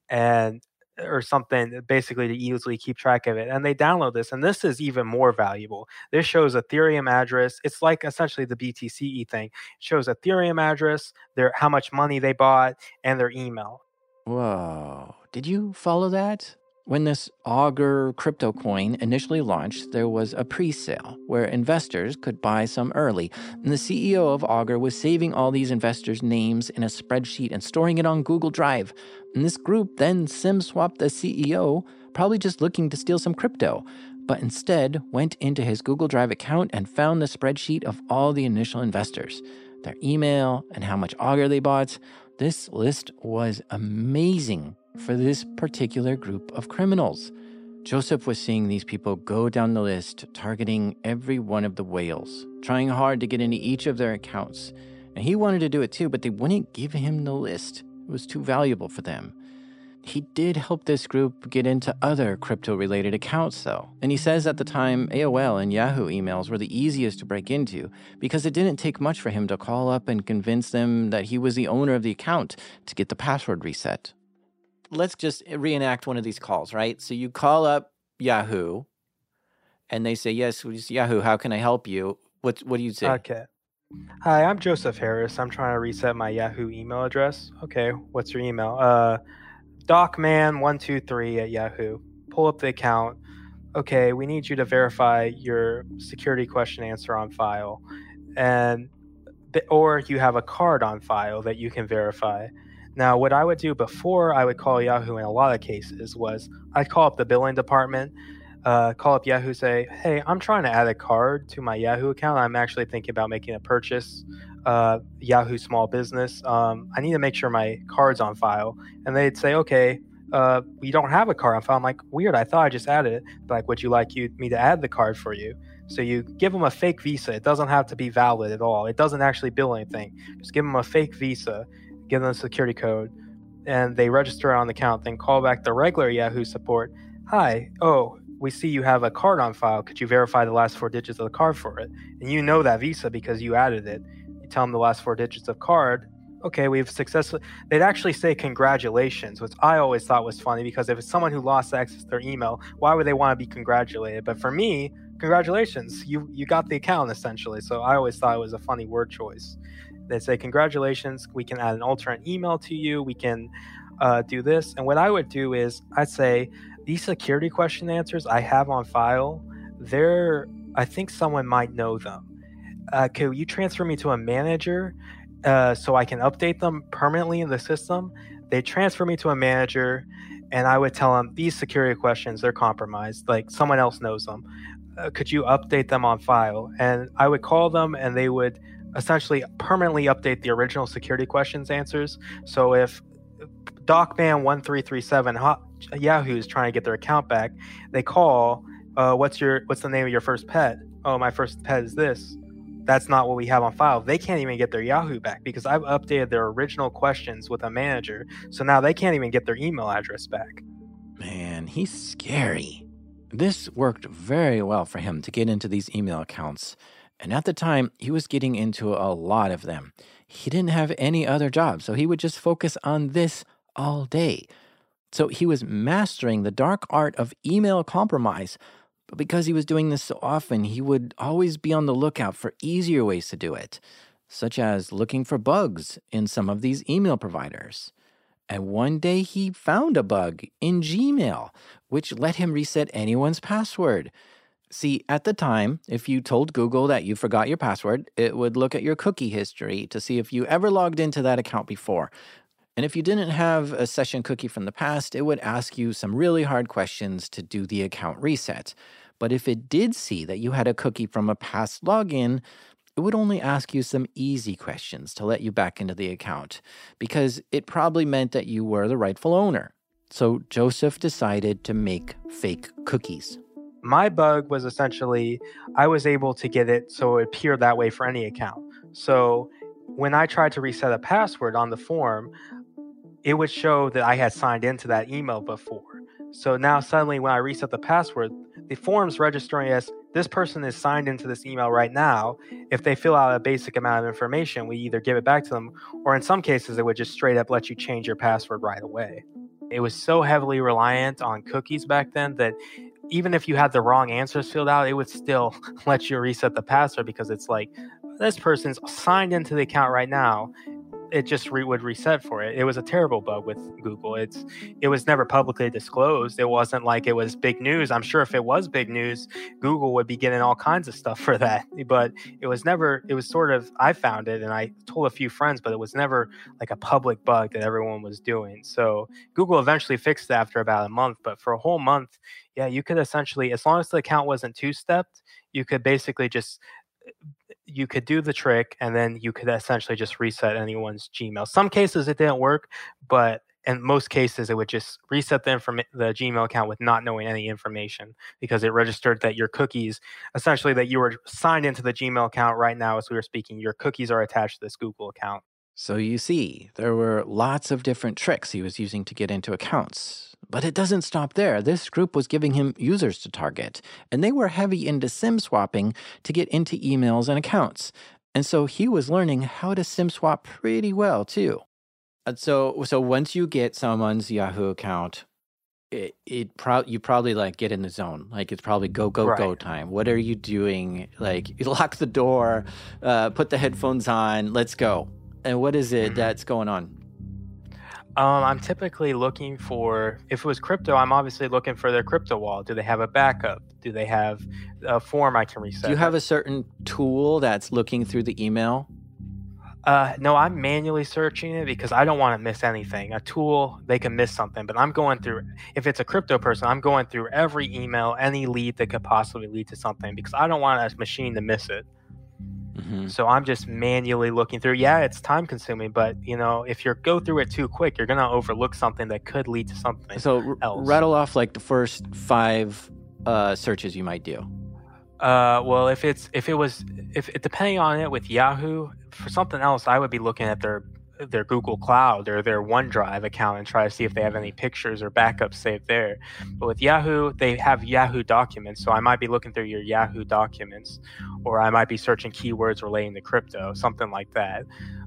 or something, basically to easily keep track of it. And they download this, and this is even more valuable. This shows Ethereum address. It's like essentially the BTCE thing. It shows Ethereum address, how much money they bought, and their email. Whoa. Did you follow that? When this Augur crypto coin initially launched, there was a pre-sale where investors could buy some early. And the CEO of Augur was saving all these investors' names in a spreadsheet and storing it on Google Drive. And this group then SIM-swapped the CEO, probably just looking to steal some crypto, but instead went into his Google Drive account and found the spreadsheet of all the initial investors, their email, and how much Augur they bought. This list was amazing for this particular group of criminals. Joseph was seeing these people go down the list, targeting every one of the whales, trying hard to get into each of their accounts. And he wanted to do it too, but they wouldn't give him the list. It was too valuable for them. He did help this group get into other crypto-related accounts, though. And he says at the time, AOL and Yahoo emails were the easiest to break into because it didn't take much for him to call up and convince them that he was the owner of the account to get the password reset. Let's just reenact one of these calls, right? So you call up Yahoo, and they say, yes, Yahoo, how can I help you? What do you say? Okay. Hi, I'm Joseph Harris. I'm trying to reset my Yahoo email address. Okay, what's your email? Docman123 at Yahoo. Pull up the account. Okay, we need you to verify your security question answer on file. Or you have a card on file that you can verify. Now, what I would do before I would call Yahoo in a lot of cases was I'd call up the billing department, call up Yahoo, say, hey, I'm trying to add a card to my Yahoo account. I'm actually thinking about making a purchase, Yahoo small business. I need to make sure my card's on file. And they'd say, okay, we don't have a card on file. I'm like, weird, I thought I just added it. Like, would you like me to add the card for you? So you give them a fake Visa. It doesn't have to be valid at all. It doesn't actually bill anything. Just give them a fake Visa. Give them a security code, and they register on the account, then call back the regular Yahoo support. Hi, we see you have a card on file. Could you verify the last 4 digits of the card for it? And you know that Visa because you added it. You tell them the last 4 digits of card. Okay, we've successfully... They'd actually say congratulations, which I always thought was funny because if it's someone who lost access to their email, why would they want to be congratulated? But for me, congratulations, you got the account essentially. So I always thought it was a funny word choice. They say, congratulations, we can add an alternate email to you, we can do this. And what I would do is, I'd say, these security question answers I have on file, I think someone might know them. Can you transfer me to a manager so I can update them permanently in the system? They transfer me to a manager, and I would tell them, these security questions, they're compromised, like someone else knows them. Could you update them on file? And I would call them, and they would essentially permanently update the original security questions answers. So if DocMan1337 Yahoo is trying to get their account back, they call, what's the name of your first pet? Oh, my first pet is this. That's not what we have on file. They can't even get their Yahoo back because I've updated their original questions with a manager. So now they can't even get their email address back. Man, he's scary. This worked very well for him to get into these email accounts. And at the time, he was getting into a lot of them. He didn't have any other job, so he would just focus on this all day. So he was mastering the dark art of email compromise. But because he was doing this so often, he would always be on the lookout for easier ways to do it, such as looking for bugs in some of these email providers. And one day he found a bug in Gmail, which let him reset anyone's password. See, at the time, if you told Google that you forgot your password, it would look at your cookie history to see if you ever logged into that account before. And if you didn't have a session cookie from the past, it would ask you some really hard questions to do the account reset. But if it did see that you had a cookie from a past login, it would only ask you some easy questions to let you back into the account, because it probably meant that you were the rightful owner. So Joseph decided to make fake cookies. My bug was essentially, I was able to get it so it appeared that way for any account. So when I tried to reset a password on the form, it would show that I had signed into that email before. So now suddenly when I reset the password, the form's registering as this person is signed into this email right now. If they fill out a basic amount of information, we either give it back to them, or in some cases, it would just straight up let you change your password right away. It was so heavily reliant on cookies back then that even if you had the wrong answers filled out, it would still let you reset the password because it's like, this person's signed into the account right now. it just would reset for it. It was a terrible bug with Google. It was never publicly disclosed. It wasn't like it was big news. I'm sure if it was big news, Google would be getting all kinds of stuff for that. But it was never. It was sort of, I found it and I told a few friends, but it was never like a public bug that everyone was doing. So Google eventually fixed it after about a month. But for a whole month, yeah, you could essentially, as long as the account wasn't two-stepped, you could basically just you could do the trick and then you could essentially just reset anyone's Gmail. Some cases it didn't work, but in most cases it would just reset the Gmail account with not knowing any information, because it registered that your cookies, essentially that you were signed into the Gmail account right now as we were speaking, your cookies are attached to this Google account. So you see, there were lots of different tricks he was using to get into accounts. But it doesn't stop there. This group was giving him users to target, and they were heavy into SIM swapping to get into emails and accounts. And so he was learning how to SIM swap pretty well, too. So once you get someone's Yahoo account, you probably like get in the zone. Like it's probably go Right. time. What are you doing? Like you lock the door, put the headphones on, let's go. And what is it that's going on? I'm typically looking for, if it was crypto, I'm obviously looking for their crypto wallet. Do they have a backup? Do they have a form I can reset? Do you have a certain tool that's looking through the email? No, I'm manually searching it because I don't want to miss anything. A tool, they can miss something, but I'm going through, if it's a crypto person, I'm going through every email, any lead that could possibly lead to something, because I don't want a machine to miss it. Mm-hmm. So I'm just manually looking through. Yeah, it's time consuming, but if you go through it too quick, you're going to overlook something that could lead to something else. Rattle off like the first 5 searches you might do. Well, if depending on it with Yahoo, for something else, I would be looking at their Google Cloud or their OneDrive account and try to see if they have any pictures or backups saved there. But with Yahoo, they have Yahoo Documents, so I might be looking through your Yahoo Documents, or I might be searching keywords relating to crypto, something like that.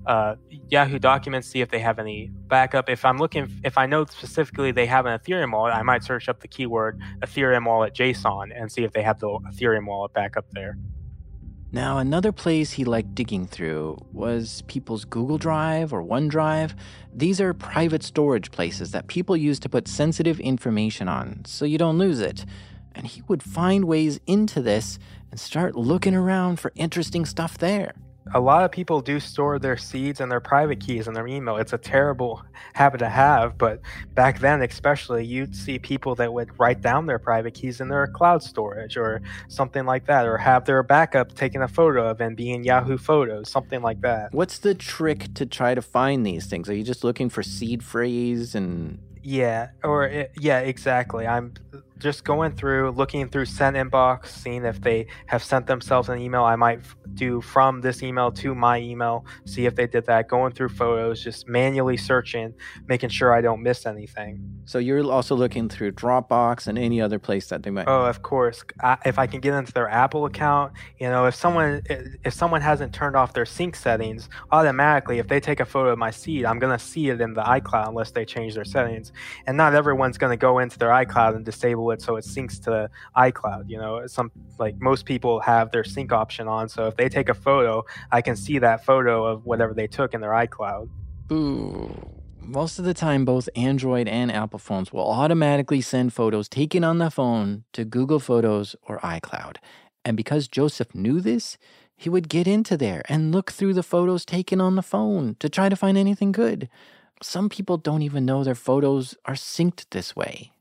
Yahoo Documents, see if they have any backup. If I know specifically they have an Ethereum wallet, I might search up the keyword Ethereum wallet JSON and see if they have the Ethereum wallet backup there. Now, another place he liked digging through was people's Google Drive or OneDrive. These are private storage places that people use to put sensitive information on so you don't lose it. And he would find ways into this and start looking around for interesting stuff there. A lot of people do store their seeds and their private keys in their email. It's a terrible habit to have, but back then especially, you'd see people that would write down their private keys in their cloud storage or something like that, or have their backup taken a photo of and be in Yahoo Photos, something like that. What's the trick to try to find these things? Are you just looking for seed phrase and... Yeah, exactly. I'm just going through, looking through sent inbox, seeing if they have sent themselves an email. I might do from this email to my email, see if they did that, going through photos, just manually searching, making sure I don't miss anything. So you're also looking through Dropbox and any other place that they might... Oh, of course. If I can get into their Apple account, if someone hasn't turned off their sync settings, automatically, if they take a photo of my seed, I'm going to see it in the iCloud unless they change their settings. And not everyone's going to go into their iCloud and disable it so it syncs to iCloud. Most people have their sync option on, so if they take a photo, I can see that photo of whatever they took in their iCloud. Ooh. Most of the time, both Android and Apple phones will automatically send photos taken on the phone to Google Photos or iCloud. And because Joseph knew this, he would get into there and look through the photos taken on the phone to try to find anything good. Some people don't even know their photos are synced this way.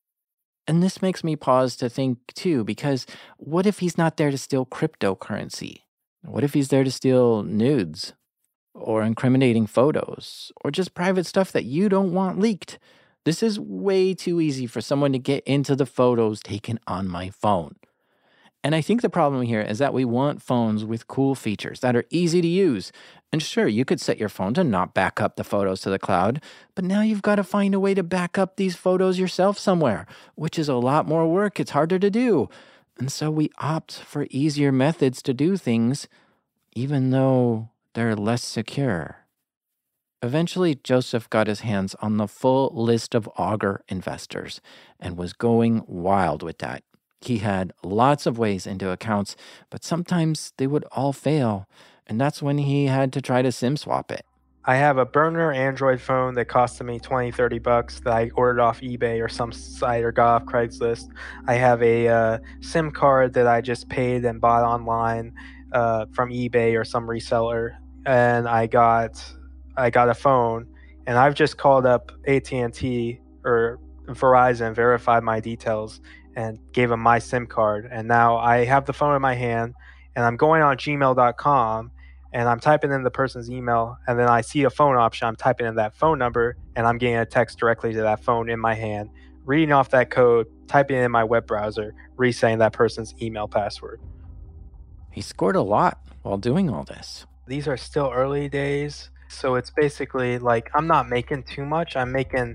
And this makes me pause to think, too, because what if he's not there to steal cryptocurrency? What if he's there to steal nudes? Or incriminating photos? Or just private stuff that you don't want leaked? This is way too easy for someone to get into the photos taken on my phone. And I think the problem here is that we want phones with cool features that are easy to use. And sure, you could set your phone to not back up the photos to the cloud, but now you've got to find a way to back up these photos yourself somewhere, which is a lot more work. It's harder to do. And so we opt for easier methods to do things, even though they're less secure. Eventually, Joseph got his hands on the full list of Augur investors and was going wild with that. He had lots of ways into accounts, but sometimes they would all fail, and that's when he had to try to SIM swap it. I have a burner Android phone that costed me $20-$30 that I ordered off eBay or some site or got off Craigslist. I have a SIM card that I just paid and bought online from eBay or some reseller, and I got a phone, and I've just called up AT&T or Verizon, verified my details, and gave them my SIM card, and now I have the phone in my hand, and I'm going on gmail.com, and I'm typing in the person's email, and then I see a phone option. I'm typing in that phone number, and I'm getting a text directly to that phone in my hand, reading off that code, typing it in my web browser, resetting that person's email password. He scored a lot while doing all this. These are still early days, so it's basically like I'm not making too much. I'm making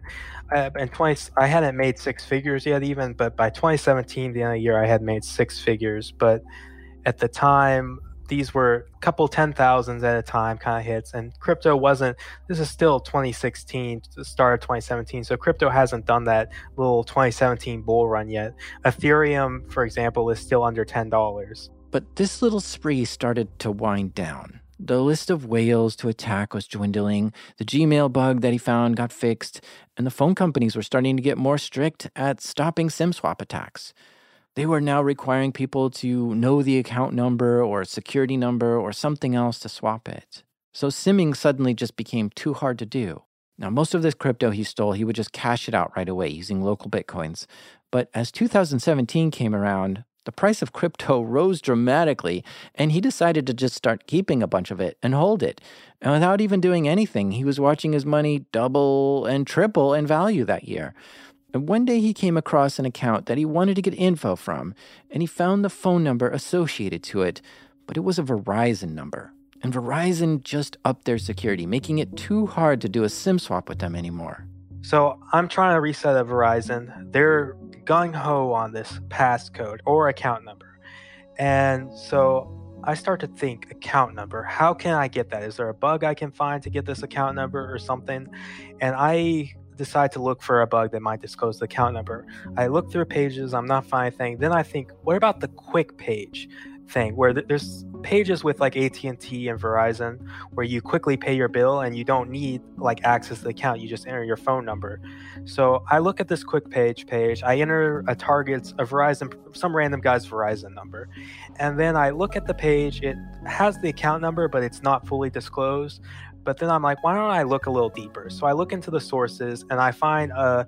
I hadn't made six figures yet even, but by 2017, the end of the year, I had made six figures. But at the time, these were a couple 10,000s at a time kind of hits, and crypto wasn't. This is still 2016, the start of 2017, so crypto hasn't done that little 2017 bull run yet. Ethereum, for example, is still under $10. But this little spree started to wind down. The list of whales to attack was dwindling, the Gmail bug that he found got fixed, and the phone companies were starting to get more strict at stopping SIM swap attacks. They were now requiring people to know the account number or security number or something else to swap it. So SIMming suddenly just became too hard to do. Now, most of this crypto he stole, he would just cash it out right away using local bitcoins. But as 2017 came around, the price of crypto rose dramatically, and he decided to just start keeping a bunch of it and hold it. And without even doing anything, he was watching his money double and triple in value that year. And one day he came across an account that he wanted to get info from, and he found the phone number associated to it, but it was a Verizon number. And Verizon just upped their security, making it too hard to do a SIM swap with them anymore. So I'm trying to reset a Verizon. They're gung-ho on this passcode or account number. And so I start to think, account number, how can I get that? Is there a bug I can find to get this account number or something? And I decide to look for a bug that might disclose the account number. I look through pages, I'm not finding anything. Then I think, what about the quick page thing where there's pages with like AT&T and Verizon where you quickly pay your bill and you don't need like access to the account, you just enter your phone number. So I look at this quick page, I enter a Verizon, some random guy's Verizon number, and then I look at the page. It has the account number, but it's not fully disclosed. But then I'm like, why don't I look a little deeper? So I look into the sources, and I find a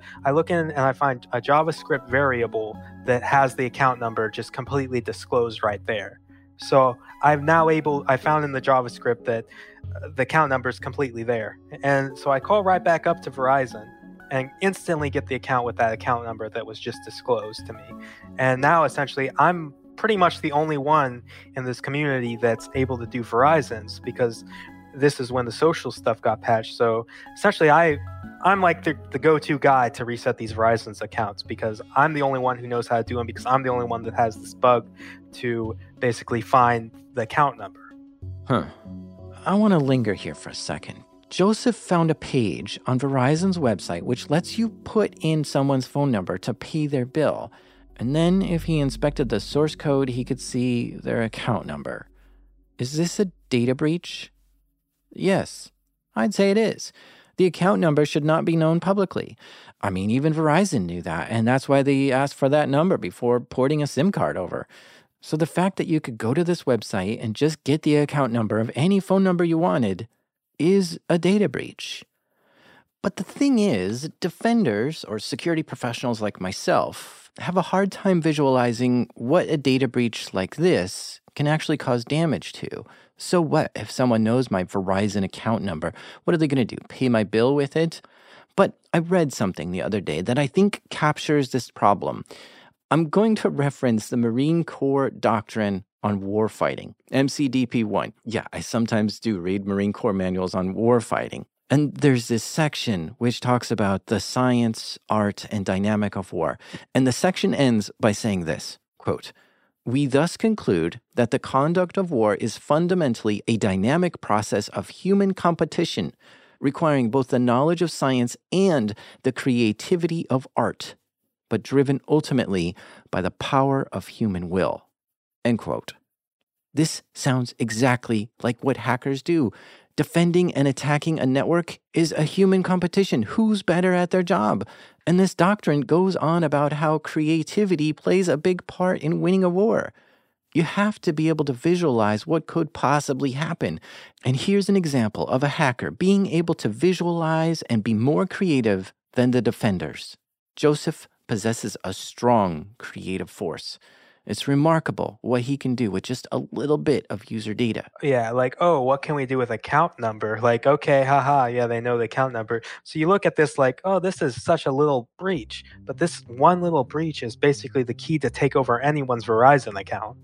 JavaScript variable that has the account number just completely disclosed right there. So I found in the JavaScript that the account number is completely there. And so I call right back up to Verizon and instantly get the account with that account number that was just disclosed to me. And now essentially I'm pretty much the only one in this community that's able to do Verizon's, because this is when the social stuff got patched. So essentially I'm like the go-to guy to reset these Verizon's accounts, because I'm the only one who knows how to do them, because I'm the only one that has this bug to basically find the account number. I want to linger here for a second. Joseph found a page on Verizon's website which lets you put in someone's phone number to pay their bill. And then if he inspected the source code, he could see their account number. Is this a data breach? Yes, I'd say it is. The account number should not be known publicly. I mean, even Verizon knew that, and that's why they asked for that number before porting a SIM card over. So the fact that you could go to this website and just get the account number of any phone number you wanted is a data breach. But the thing is, defenders or security professionals like myself have a hard time visualizing what a data breach like this can actually cause damage to. So what if someone knows my Verizon account number? What are they going to do? Pay my bill with it? But I read something the other day that I think captures this problem. I'm going to reference the Marine Corps Doctrine on Warfighting, MCDP-1. Yeah, I sometimes do read Marine Corps manuals on warfighting. And there's this section which talks about the science, art, and dynamic of war. And the section ends by saying this, quote, "We thus conclude that the conduct of war is fundamentally a dynamic process of human competition, requiring both the knowledge of science and the creativity of art, but driven ultimately by the power of human will." End quote. This sounds exactly like what hackers do. Defending and attacking a network is a human competition. Who's better at their job? And this doctrine goes on about how creativity plays a big part in winning a war. You have to be able to visualize what could possibly happen. And here's an example of a hacker being able to visualize and be more creative than the defenders. Joseph possesses a strong creative force. It's remarkable what he can do with just a little bit of user data. Yeah, like, oh, what can we do with account number? Like, okay, haha, yeah, they know the account number. So you look at this like, oh, this is such a little breach. But this one little breach is basically the key to take over anyone's Verizon account.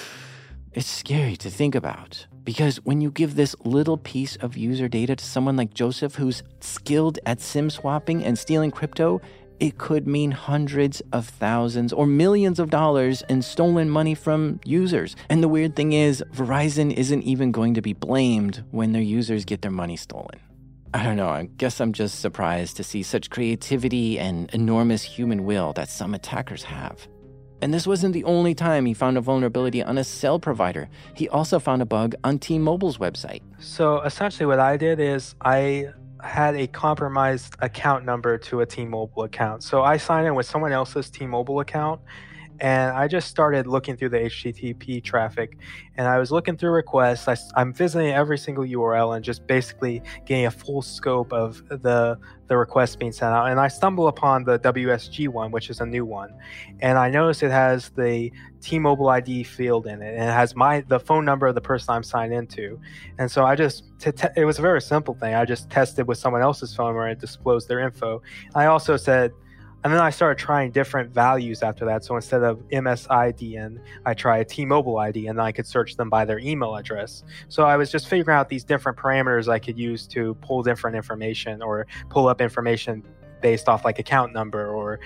It's scary to think about, because when you give this little piece of user data to someone like Joseph, who's skilled at SIM swapping and stealing crypto, it could mean hundreds of thousands or millions of dollars in stolen money from users. And the weird thing is, Verizon isn't even going to be blamed when their users get their money stolen. I don't know, I guess I'm just surprised to see such creativity and enormous human will that some attackers have. And this wasn't the only time he found a vulnerability on a cell provider. He also found a bug on T-Mobile's website. So essentially what I did is I had a compromised account number to a T-Mobile account. So I signed in with someone else's T-Mobile account, and I just started looking through the HTTP traffic, and I was looking through requests. I'm visiting every single URL and just basically getting a full scope of the requests being sent out. And I stumble upon the WSG one, which is a new one, and I noticed it has the T-Mobile ID field in it, and it has the phone number of the person I'm signed into. And so it was a very simple thing. I just tested with someone else's phone where it disclosed their info. I also said, and then I started trying different values after that. So instead of MSIDN, I tried T-Mobile ID, and then I could search them by their email address. So I was just figuring out these different parameters I could use to pull different information or pull up information based off like account number or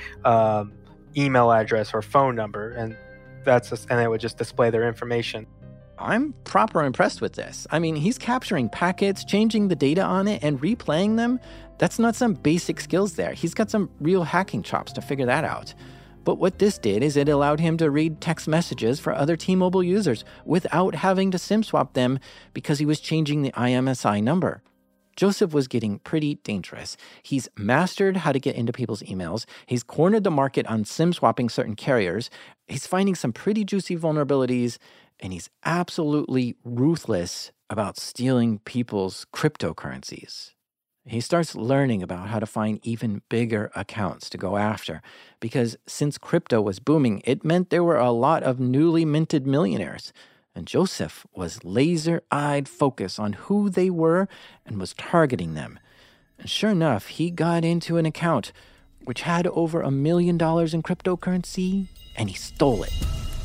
email address or phone number. And it would just display their information. I'm proper impressed with this. I mean, he's capturing packets, changing the data on it, and replaying them. That's not some basic skills there. He's got some real hacking chops to figure that out. But what this did is it allowed him to read text messages for other T-Mobile users without having to SIM swap them because he was changing the IMSI number. Joseph was getting pretty dangerous. He's mastered how to get into people's emails. He's cornered the market on SIM swapping certain carriers. He's finding some pretty juicy vulnerabilities, and he's absolutely ruthless about stealing people's cryptocurrencies. He starts learning about how to find even bigger accounts to go after, because since crypto was booming, it meant there were a lot of newly minted millionaires. And Joseph was laser-eyed focused on who they were and was targeting them. And sure enough, he got into an account which had over $1 million in cryptocurrency, and he stole it.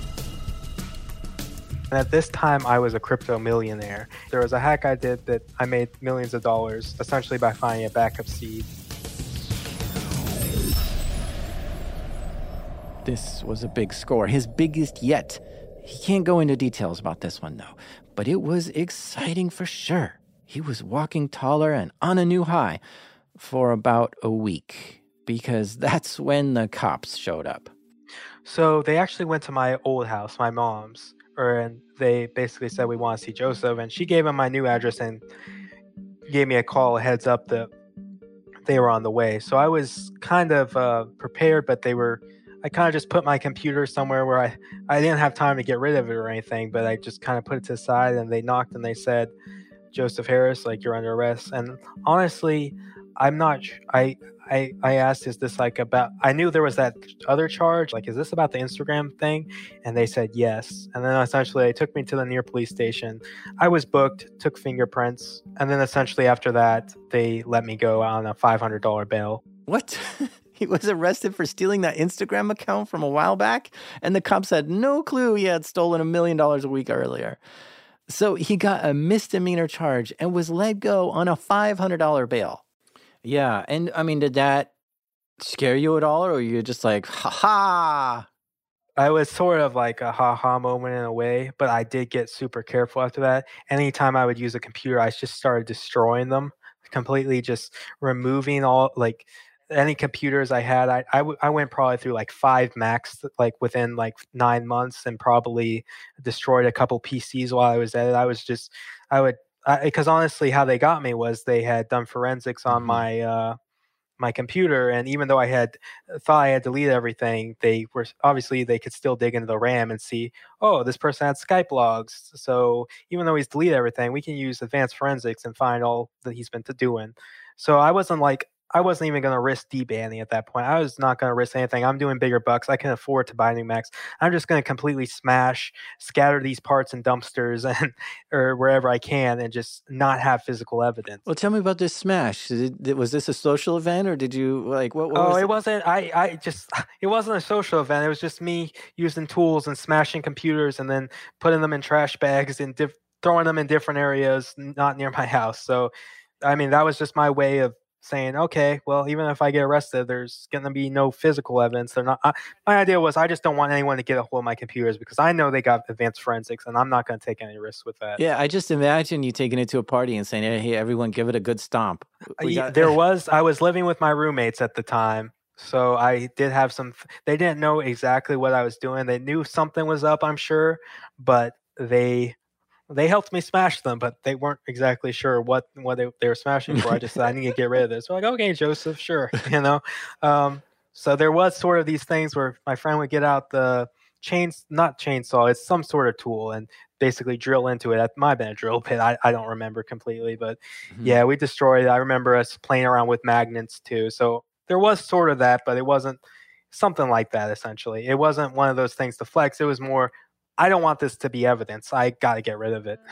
And at this time, I was a crypto millionaire. There was a hack I did that I made millions of dollars, essentially by finding a backup seed. This was a big score, his biggest yet. He can't go into details about this one, though, but it was exciting for sure. He was walking taller and on a new high for about a week, because that's when the cops showed up. So they actually went to my old house, my mom's, and they basically said, we want to see Joseph, and she gave him my new address and gave me a call, a heads up that they were on the way. So I was kind of prepared, but I kind of just put my computer somewhere where I didn't have time to get rid of it or anything, but I just kind of put it to the side, and they knocked and they said, Joseph Harris, like, you're under arrest. And honestly, I'm not, I asked, is this like about, I knew there was that other charge, like, is this about the Instagram thing? And they said yes. And then essentially they took me to the near police station. I was booked, took fingerprints. And then essentially after that, they let me go on a $500 bail. What? He was arrested for stealing that Instagram account from a while back, and the cops had no clue he had stolen $1 million a week earlier. So he got a misdemeanor charge and was let go on a $500 bail. Yeah, and I mean, did that scare you at all, or were you just like, ha-ha? I was sort of like a ha-ha moment in a way, but I did get super careful after that. Anytime I would use a computer, I just started destroying them, completely just removing all, like, any computers I had, I went probably through like 5 Macs like within like 9 months, and probably destroyed a couple PCs while I was at it. I would because honestly, how they got me was they had done forensics on my computer, and even though I had thought I had deleted everything, they could still dig into the RAM and see, oh, this person had Skype logs. So even though he's deleted everything, we can use advanced forensics and find all that he's been doing. So I wasn't even going to risk debanning at that point. I was not going to risk anything. I'm doing bigger bucks. I can afford to buy new Macs. I'm just going to completely scatter these parts in dumpsters and or wherever I can, and just not have physical evidence. Well, tell me about this smash. Was this a social event, or did you like what? Oh, was it wasn't. It wasn't a social event. It was just me using tools and smashing computers, and then putting them in trash bags and throwing them in different areas, not near my house. So, I mean, that was just my way of saying, okay, well, even if I get arrested, there's going to be no physical evidence. They're not. My idea was I just don't want anyone to get a hold of my computers, because I know they got advanced forensics, and I'm not going to take any risks with that. Yeah, I just imagine you taking it to a party and saying, "Hey, everyone, give it a good stomp." I was living with my roommates at the time. So I did have they didn't know exactly what I was doing. They knew something was up, I'm sure, but they helped me smash them, but they weren't exactly sure what they were smashing for. I just said, I need to get rid of this. So like, okay, Joseph, sure. So there was sort of these things where my friend would get out the not chainsaw, it's some sort of tool, and basically drill into it. It might have been a drill bit. I don't remember completely, but yeah, we destroyed it. I remember us playing around with magnets too. So there was sort of that, but it wasn't something like that, essentially. It wasn't one of those things to flex. It was more, I don't want this to be evidence. I got to get rid of it.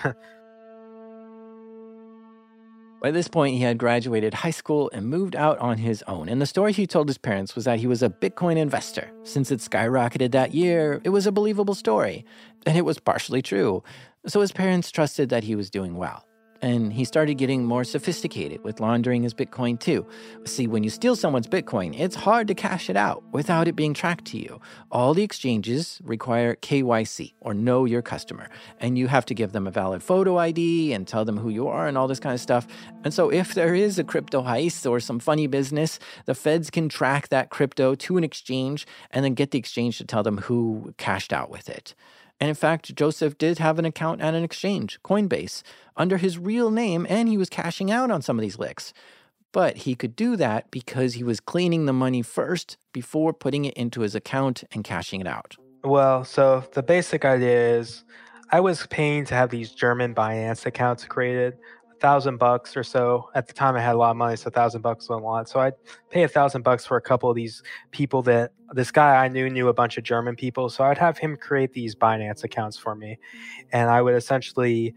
By this point, he had graduated high school and moved out on his own. And the story he told his parents was that he was a Bitcoin investor. Since it skyrocketed that year, it was a believable story. And it was partially true. So his parents trusted that he was doing well. And he started getting more sophisticated with laundering his Bitcoin too. See, when you steal someone's Bitcoin, it's hard to cash it out without it being tracked to you. All the exchanges require KYC, or know your customer. And you have to give them a valid photo ID and tell them who you are and all this kind of stuff. And so if there is a crypto heist or some funny business, the feds can track that crypto to an exchange and then get the exchange to tell them who cashed out with it. And in fact, Joseph did have an account at an exchange, Coinbase, under his real name, and he was cashing out on some of these licks. But he could do that because he was cleaning the money first before putting it into his account and cashing it out. Well, so the basic idea is I was paying to have these German Binance accounts created. $1,000 or so. At the time, I had a lot of money, so $1,000 wasn't a lot. So I'd pay $1,000 for a couple of these people that this guy I knew a bunch of German people. So I'd have him create these Binance accounts for me, and I would essentially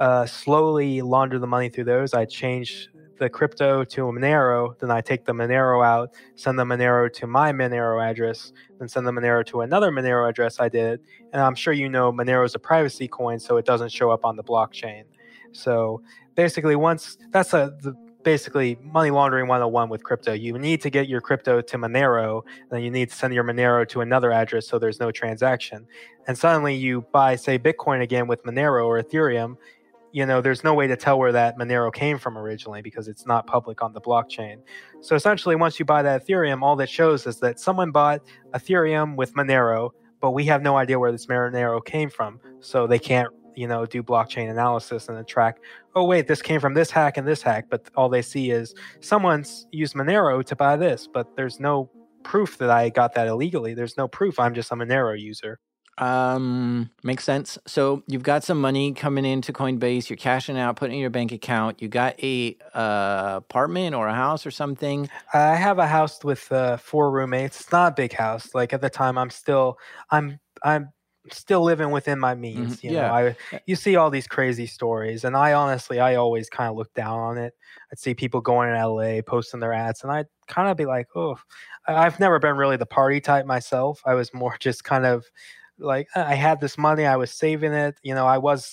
slowly launder the money through those. I'd change the crypto to a Monero, then I take the Monero out, send the Monero to my Monero address, then send the Monero to another Monero address I did. And I'm sure you know Monero is a privacy coin, so it doesn't show up on the blockchain. So basically, basically money laundering 101 with crypto. You need to get your crypto to Monero, and then you need to send your Monero to another address so there's no transaction. And suddenly you buy, say, Bitcoin again with Monero or Ethereum. There's no way to tell where that Monero came from originally because it's not public on the blockchain. So essentially, once you buy that Ethereum, all that shows is that someone bought Ethereum with Monero, but we have no idea where this Monero came from. So they can't do blockchain analysis and then track, oh, wait, this came from this hack and this hack. But all they see is someone's used Monero to buy this, but there's no proof that I got that illegally. There's no proof. I'm just a Monero user. Makes sense. So you've got some money coming into Coinbase, you're cashing out, putting it in your bank account. You got a apartment or a house or something? I have a house with 4 roommates. It's not a big house. Like at the time, I'm still living within my means. You see all these crazy stories, and I always kind of look down on it. I'd see people going to LA posting their ads, and I'd kind of be like, oh, I've never been really the party type myself. I was more just kind of like, I had this money, I was saving it. I was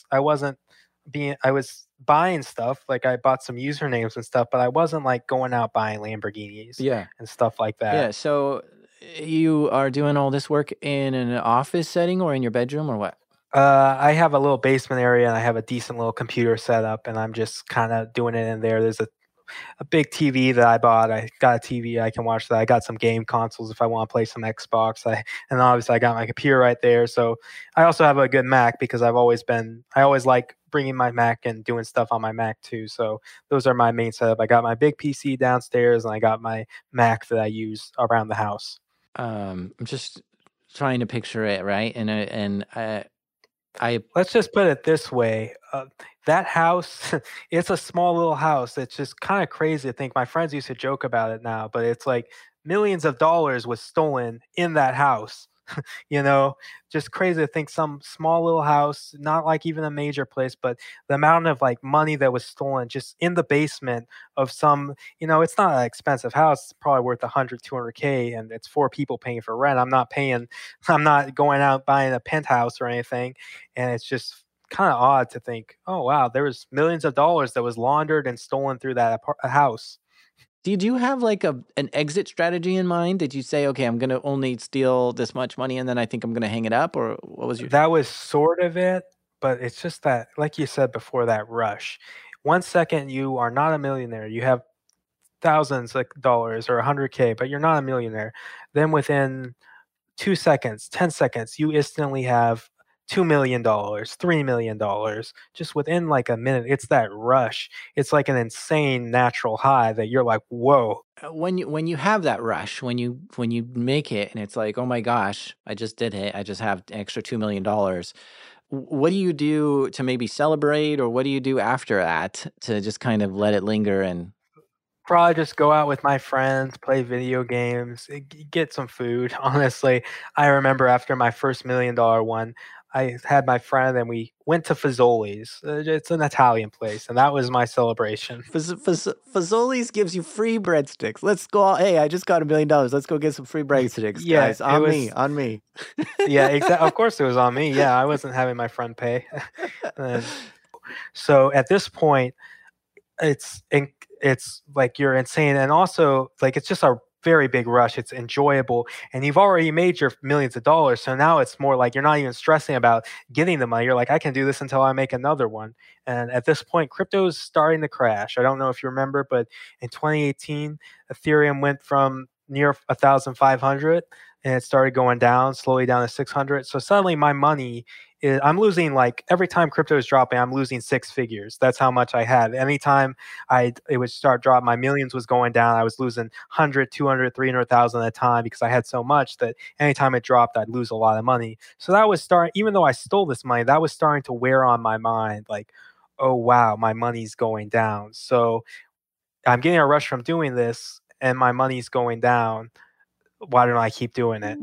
buying stuff. Like I bought some usernames and stuff, but I wasn't like going out buying Lamborghinis and stuff like that. Yeah. So you are doing all this work in an office setting or in your bedroom or what? I have a little basement area and I have a decent little computer set up, and I'm just kind of doing it in there. There's a a big TV that I bought. I got a TV I can watch that. I got some game consoles if I want to play some Xbox. And obviously I got my computer right there. So I also have a good Mac because I always like bringing my Mac and doing stuff on my Mac too. So those are my main setup. I got my big PC downstairs and I got my Mac that I use around the house. I'm just trying to picture it, right? And I Let's just put it this way. That house, it's a small little house. It's just kind of crazy to think. My friends used to joke about it now, but it's like millions of dollars was stolen in that house. Just crazy to think some small little house, not like even a major place, but the amount of like money that was stolen just in the basement of some, it's not an expensive house. It's probably worth 100, 200K and it's 4 people paying for rent. I'm not going out buying a penthouse or anything. And it's just kind of odd to think, oh, wow, there was millions of dollars that was laundered and stolen through that house. Did you have like an exit strategy in mind? Did you say, okay, I'm going to only steal this much money and then I think I'm going to hang it up? Or what was your... That was sort of it, but it's just that, like you said before, that rush. 1 second, you are not a millionaire. You have thousands of dollars or 100K, but you're not a millionaire. Then within 2 seconds, 10 seconds, you instantly have $2 million, $3 million, just within like a minute. It's that rush. It's like an insane natural high that you're like, whoa. When you have that rush, when you make it and it's like, oh my gosh, I just did it. I just have extra $2 million. What do you do to maybe celebrate, or what do you do after that to just kind of let it linger? And probably just go out with my friends, play video games, get some food. Honestly, I remember after my first $1 million one, I had my friend and we went to Fazoli's. It's an Italian place, and that was my celebration. Fazoli's gives you free breadsticks. Let's go. Hey, I just got $1 million. Let's go get some free breadsticks, yeah, guys. On me. Yeah, exactly. Of course it was on me. Yeah, I wasn't having my friend pay. So at this point, it's like you're insane, and also like it's just a very big rush. It's enjoyable, and you've already made your millions of dollars, so now it's more like you're not even stressing about getting the money. You're like, I can do this until I make another one. And at this point, crypto is starting to crash. I don't know if you remember, but in 2018 Ethereum went from near 1,500 and it started going down slowly down to 600. So suddenly my money I'm losing, like every time crypto is dropping, I'm losing 6 figures. That's how much I had. Anytime it would start dropping, my millions was going down. I was losing 100, 200, 300,000 at a time because I had so much that anytime it dropped, I'd lose a lot of money. So that was even though I stole this money, that was starting to wear on my mind. Like, oh, wow, my money's going down. So I'm getting a rush from doing this and my money's going down. Why don't I keep doing it?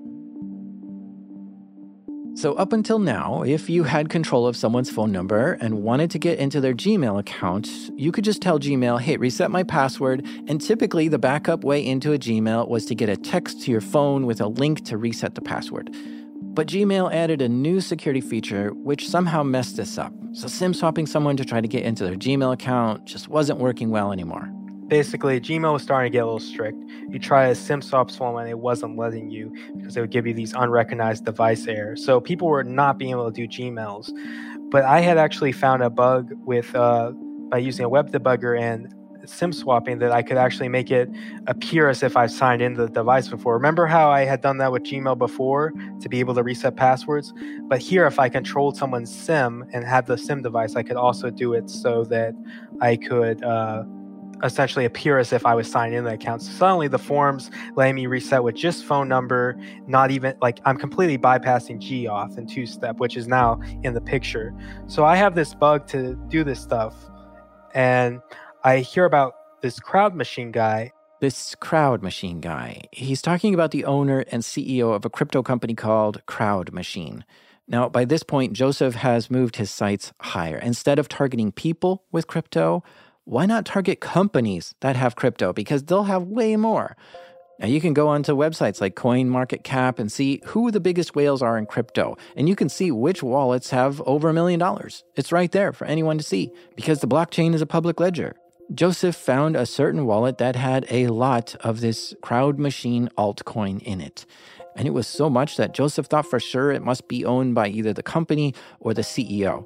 So up until now, if you had control of someone's phone number and wanted to get into their Gmail account, you could just tell Gmail, hey, reset my password. And typically the backup way into a Gmail was to get a text to your phone with a link to reset the password. But Gmail added a new security feature which somehow messed this up. So SIM swapping someone to try to get into their Gmail account just wasn't working well anymore. Basically, Gmail was starting to get a little strict. You try a SIM swap phone and it wasn't letting you because it would give you these unrecognized device errors. So people were not being able to do Gmails. But I had actually found a bug with by using a web debugger and SIM swapping that I could actually make it appear as if I've signed into the device before. Remember how I had done that with Gmail before to be able to reset passwords? But here, if I controlled someone's SIM and had the SIM device, I could also do it so that I could essentially appear as if I was signed into the account. So suddenly the forms letting me reset with just phone number, not even like I'm completely bypassing GAuth and two-step, which is now in the picture. So I have this bug to do this stuff. And I hear about this Crowd Machine guy. This Crowd Machine guy, he's talking about the owner and CEO of a crypto company called Crowd Machine. Now, by this point, Joseph has moved his sights higher. Instead of targeting people with crypto, why not target companies that have crypto? Because they'll have way more. Now, you can go onto websites like CoinMarketCap and see who the biggest whales are in crypto. And you can see which wallets have over $1 million. It's right there for anyone to see because the blockchain is a public ledger. Joseph found a certain wallet that had a lot of this Crowd Machine altcoin in it. And it was so much that Joseph thought for sure it must be owned by either the company or the CEO.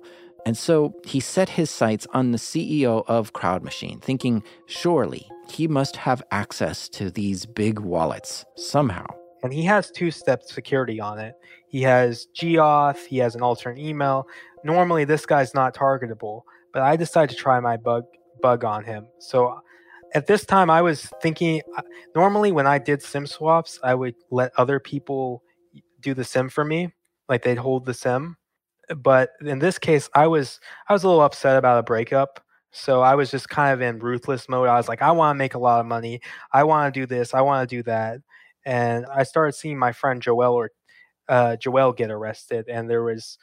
And so he set his sights on the CEO of Crowd Machine, thinking surely he must have access to these big wallets somehow. And he has two-step security on it. He has GAuth, he has an alternate email. Normally, this guy's not targetable, but I decided to try my bug on him. So at this time, I was thinking, normally when I did SIM swaps, I would let other people do the SIM for me, like they'd hold the SIM. But in this case, I was a little upset about a breakup. So I was just kind of in ruthless mode. I was like, I want to make a lot of money. I want to do this. I want to do that. And I started seeing my friend Joel get arrested. And there was,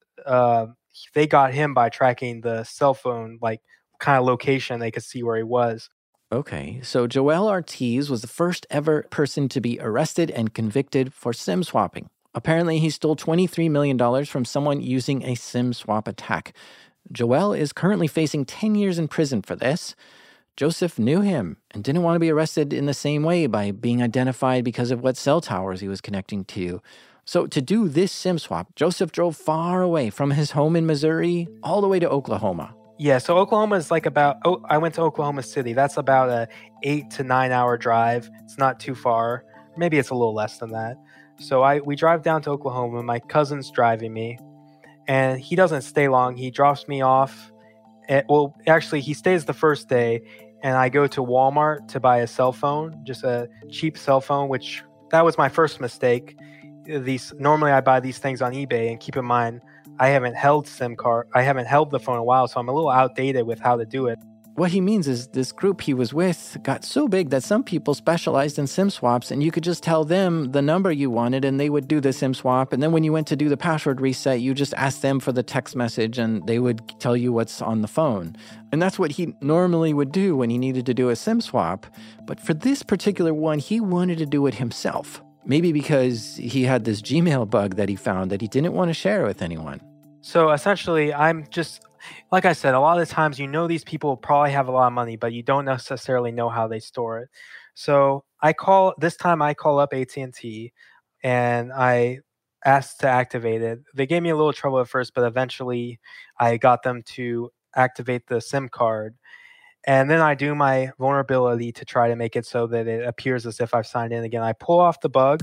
they got him by tracking the cell phone, like kind of location. They could see where he was. Okay, so Joel Ortiz was the first ever person to be arrested and convicted for SIM swapping. Apparently, he stole $23 million from someone using a SIM swap attack. Joel is currently facing 10 years in prison for this. Joseph knew him and didn't want to be arrested in the same way by being identified because of what cell towers he was connecting to. So to do this SIM swap, Joseph drove far away from his home in Missouri all the way to Oklahoma. Yeah, so Oklahoma is like I went to Oklahoma City. That's about a 8 to 9 hour drive. It's not too far. Maybe it's a little less than that. So we drive down to Oklahoma. My cousin's driving me, and he doesn't stay long. He drops me off. Actually, he stays the first day, and I go to Walmart to buy a cell phone, just a cheap cell phone, which that was my first mistake. Normally I buy these things on eBay, and keep in mind, I haven't held the phone in a while, so I'm a little outdated with how to do it. What he means is this group he was with got so big that some people specialized in SIM swaps, and you could just tell them the number you wanted and they would do the SIM swap. And then when you went to do the password reset, you just asked them for the text message and they would tell you what's on the phone. And that's what he normally would do when he needed to do a SIM swap. But for this particular one, he wanted to do it himself. Maybe because he had this Gmail bug that he found that he didn't want to share with anyone. So essentially, I'm just, like I said, a lot of the times these people probably have a lot of money, but you don't necessarily know how they store it. So this time I call up AT&T and I asked to activate it. They gave me a little trouble at first, but eventually I got them to activate the SIM card. And then I do my vulnerability to try to make it so that it appears as if I've signed in again. I pull off the bug.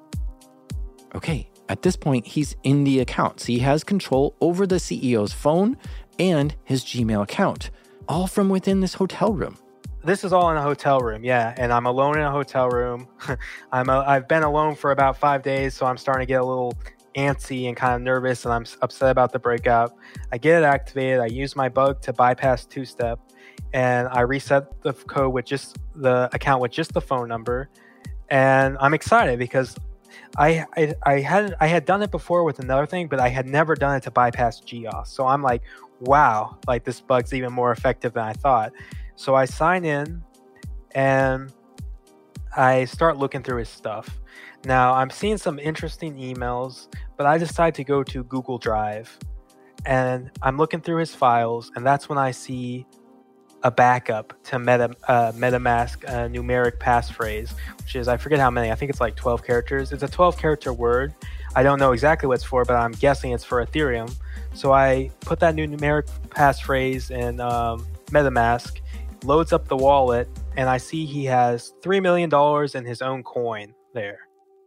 Okay, at this point, he's in the account. So he has control over the CEO's phone and his Gmail account, all from within this hotel room. This is all in a hotel room, yeah. And I'm alone in a hotel room. I've been alone for about 5 days, so I'm starting to get a little antsy and kind of nervous, and I'm upset about the breakout. I get it activated. I use my bug to bypass two-step, and I reset the code with just the account with just the phone number. And I'm excited because I had done it before with another thing, but I had never done it to bypass GAuth. So I'm like, wow, like this bug's even more effective than I thought. So I sign in and I start looking through his stuff. Now I'm seeing some interesting emails, but I decide to go to Google Drive and I'm looking through his files, and that's when I see a backup to MetaMask numeric passphrase, which is, I forget how many, I think it's like 12 characters. It's a 12-character word. I don't know exactly what it's for, but I'm guessing it's for Ethereum. So I put that new numeric passphrase in MetaMask, loads up the wallet, and I see he has $3 million in his own coin there.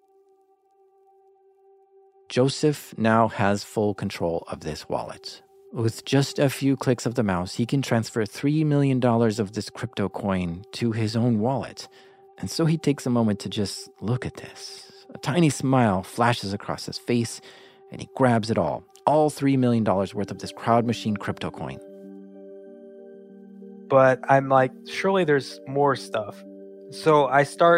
Joseph now has full control of this wallet. With just a few clicks of the mouse, he can transfer $3 million of this crypto coin to his own wallet. And so he takes a moment to just look at this. A tiny smile flashes across his face, and he grabs it all $3 million worth of this Crowd Machine crypto coin. But I'm like, surely there's more stuff. So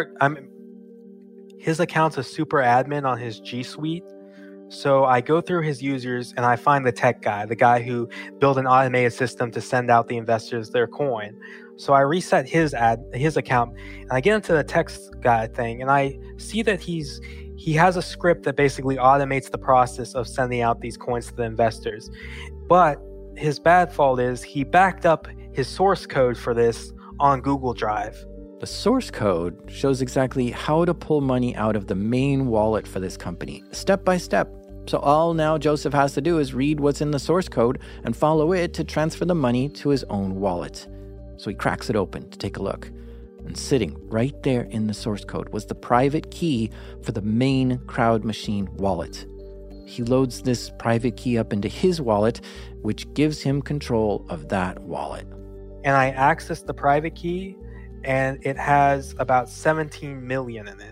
his account's a super admin on his G Suite. So I go through his users and I find the tech guy, the guy who built an automated system to send out the investors their coin. So I reset his account and I get into the text guy thing, and I see that he has a script that basically automates the process of sending out these coins to the investors. But his bad fault is he backed up his source code for this on Google Drive. The source code shows exactly how to pull money out of the main wallet for this company, step by step. So all now Joseph has to do is read what's in the source code and follow it to transfer the money to his own wallet. So he cracks it open to take a look. And sitting right there in the source code was the private key for the main Crowd Machine wallet. He loads this private key up into his wallet, which gives him control of that wallet. And I access the private key, and it has about 17 million in it.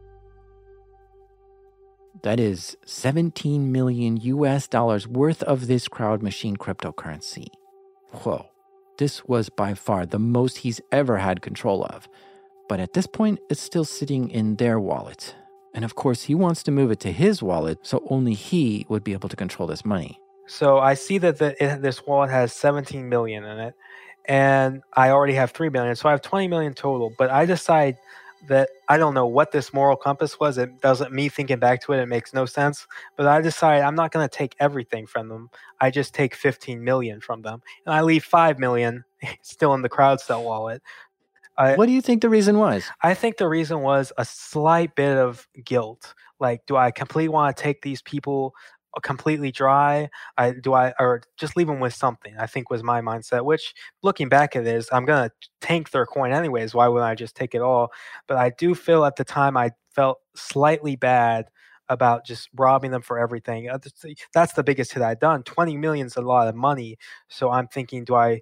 That is 17 million US dollars worth of this Crowd Machine cryptocurrency. Whoa. This was by far the most he's ever had control of. But at this point, it's still sitting in their wallet. And of course, he wants to move it to his wallet so only he would be able to control this money. So I see that this wallet has 17 million in it, and I already have 3 million. So I have 20 million total. But I decide that I don't know what this moral compass was. It doesn't, me thinking back to it, it makes no sense. But I decide I'm not going to take everything from them. I just take 15 million from them. And I leave 5 million still in the CrowdCell wallet. What do you think the reason was? I think the reason was a slight bit of guilt. Like, do I completely want to take these people completely dry? Or just leave them with something? I think was my mindset, which looking back at it is, I'm going to tank their coin anyways. Why wouldn't I just take it all? But I do feel at the time I felt slightly bad about just robbing them for everything. That's the biggest hit I'd done. 20 million is a lot of money. So I'm thinking,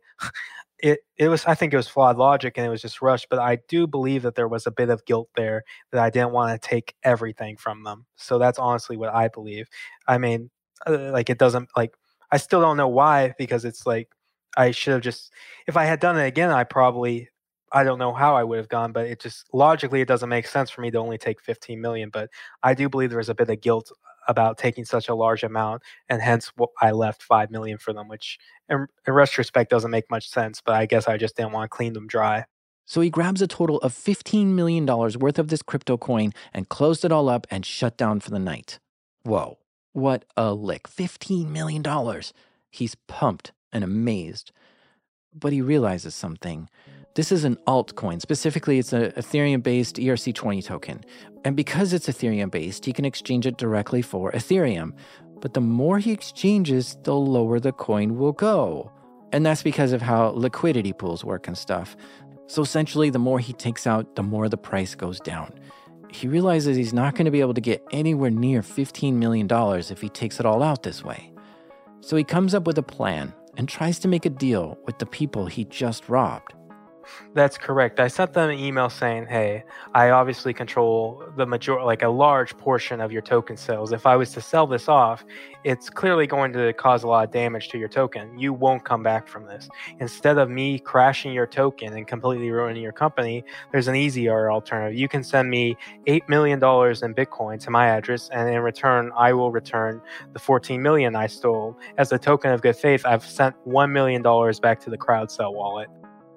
I think it was flawed logic and it was just rushed, but I do believe that there was a bit of guilt there that I didn't want to take everything from them. So that's honestly what I believe. I mean, it doesn't, I still don't know why, because it's like, I should have just, if I had done it again, I don't know how I would have gone, but it just, logically, it doesn't make sense for me to only take 15 million, but I do believe there was a bit of guilt about taking such a large amount, and hence I left 5 million for them, which in retrospect doesn't make much sense, but I guess I just didn't want to clean them dry. So he grabs a total of $15 million worth of this crypto coin and closed it all up and shut down for the night. Whoa, what a lick. $15 million. He's pumped and amazed. But he realizes something. This is an altcoin. Specifically, it's an Ethereum-based ERC20 token. And because it's Ethereum-based, he can exchange it directly for Ethereum. But the more he exchanges, the lower the coin will go. And that's because of how liquidity pools work and stuff. So essentially, the more he takes out, the more the price goes down. He realizes he's not going to be able to get anywhere near $15 million if he takes it all out this way. So he comes up with a plan and tries to make a deal with the people he just robbed. That's correct. I sent them an email saying, hey, I obviously control a large portion of your token sales. If I was to sell this off, it's clearly going to cause a lot of damage to your token. You won't come back from this. Instead of me crashing your token and completely ruining your company, there's an easier alternative. You can send me $8 million in Bitcoin to my address, and in return, I will return the 14 million I stole. As a token of good faith, I've sent $1 million back to the CrowdCell wallet.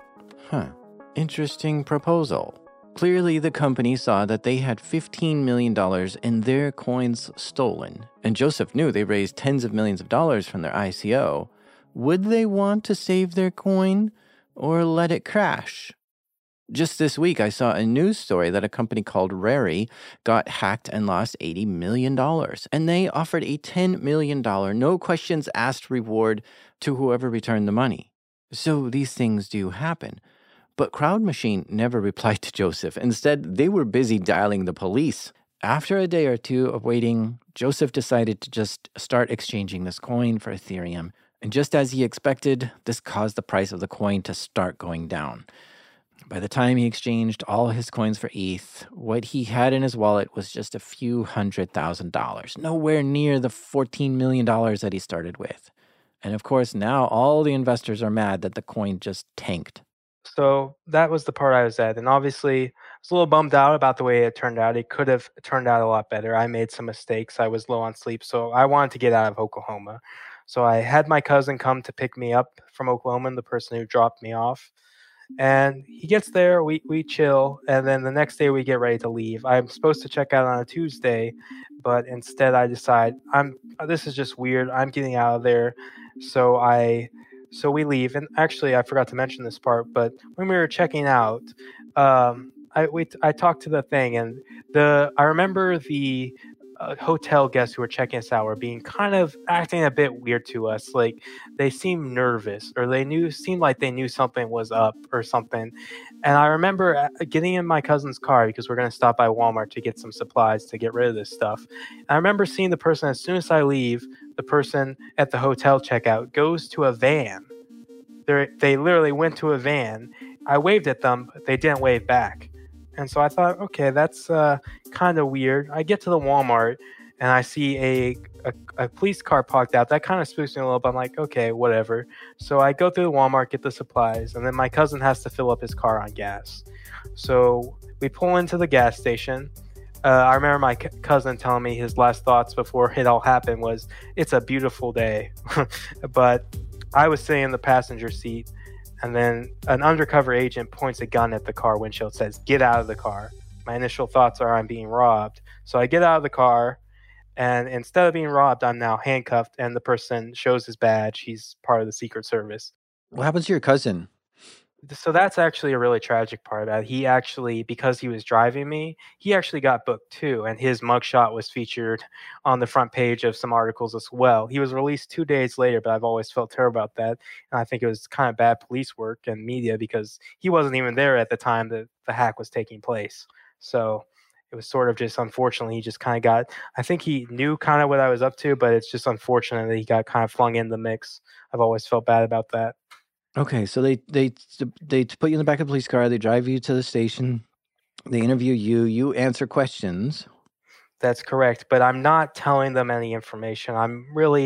Interesting proposal. Clearly, the company saw that they had $15 million in their coins stolen, and Joseph knew they raised tens of millions of dollars from their ICO. Would they want to save their coin or let it crash? Just this week, I saw a news story that a company called Rari got hacked and lost $80 million, and they offered a $10 million no questions asked reward to whoever returned the money. So these things do happen. But Crowd Machine never replied to Joseph. Instead, they were busy dialing the police. After a day or two of waiting, Joseph decided to just start exchanging this coin for Ethereum. And just as he expected, this caused the price of the coin to start going down. By the time he exchanged all his coins for ETH, what he had in his wallet was just a few $100,000, nowhere near the $14 million that he started with. And of course, now all the investors are mad that the coin just tanked. So that was the part I was at. And obviously, I was a little bummed out about the way it turned out. It could have turned out a lot better. I made some mistakes. I was low on sleep. So I wanted to get out of Oklahoma. So I had my cousin come to pick me up from Oklahoma, the person who dropped me off. And he gets there, we chill, and then the next day we get ready to leave. I'm supposed to check out on a Tuesday, but instead I decide this is just weird. I'm getting out of there. So we leave. And actually, I forgot to mention this part, but when we were checking out, I talked to the thing, and I remember the hotel guests who were checking us out were being kind of acting a bit weird to us. Like they seemed nervous, or seemed like they knew something was up or something. And I remember getting in my cousin's car because we're going to stop by Walmart to get some supplies to get rid of this stuff. And I remember seeing the person, as soon as I leave, the person at the hotel checkout goes to a van. They literally went to a van. I waved at them, but they didn't wave back. And so I thought, okay, that's kind of weird. I get to the Walmart and I see a police car parked out. That kind of spooks me a little bit. I'm like, okay, whatever. So I go through the Walmart, get the supplies, and then my cousin has to fill up his car on gas. So we pull into the gas station. I remember my cousin telling me his last thoughts before it all happened was, it's a beautiful day. But I was sitting in the passenger seat, and then an undercover agent points a gun at the car windshield, says, get out of the car. My initial thoughts are I'm being robbed. So I get out of the car, and instead of being robbed, I'm now handcuffed, and the person shows his badge. He's part of the Secret Service. What happens to your cousin? So that's actually a really tragic part about it. He actually, because he was driving me, he actually got booked too, and his mugshot was featured on the front page of some articles as well. He was released 2 days later, but I've always felt terrible about that, and I think it was kind of bad police work and media because he wasn't even there at the time that the hack was taking place. So it was sort of just unfortunately he just kind of got, I think he knew kind of what I was up to, but it's just unfortunate that he got kind of flung in the mix. I've always felt bad about that. Okay, so they put you in the back of the police car. They drive you to the station. They interview you. You answer questions. That's correct, but I'm not telling them any information. I'm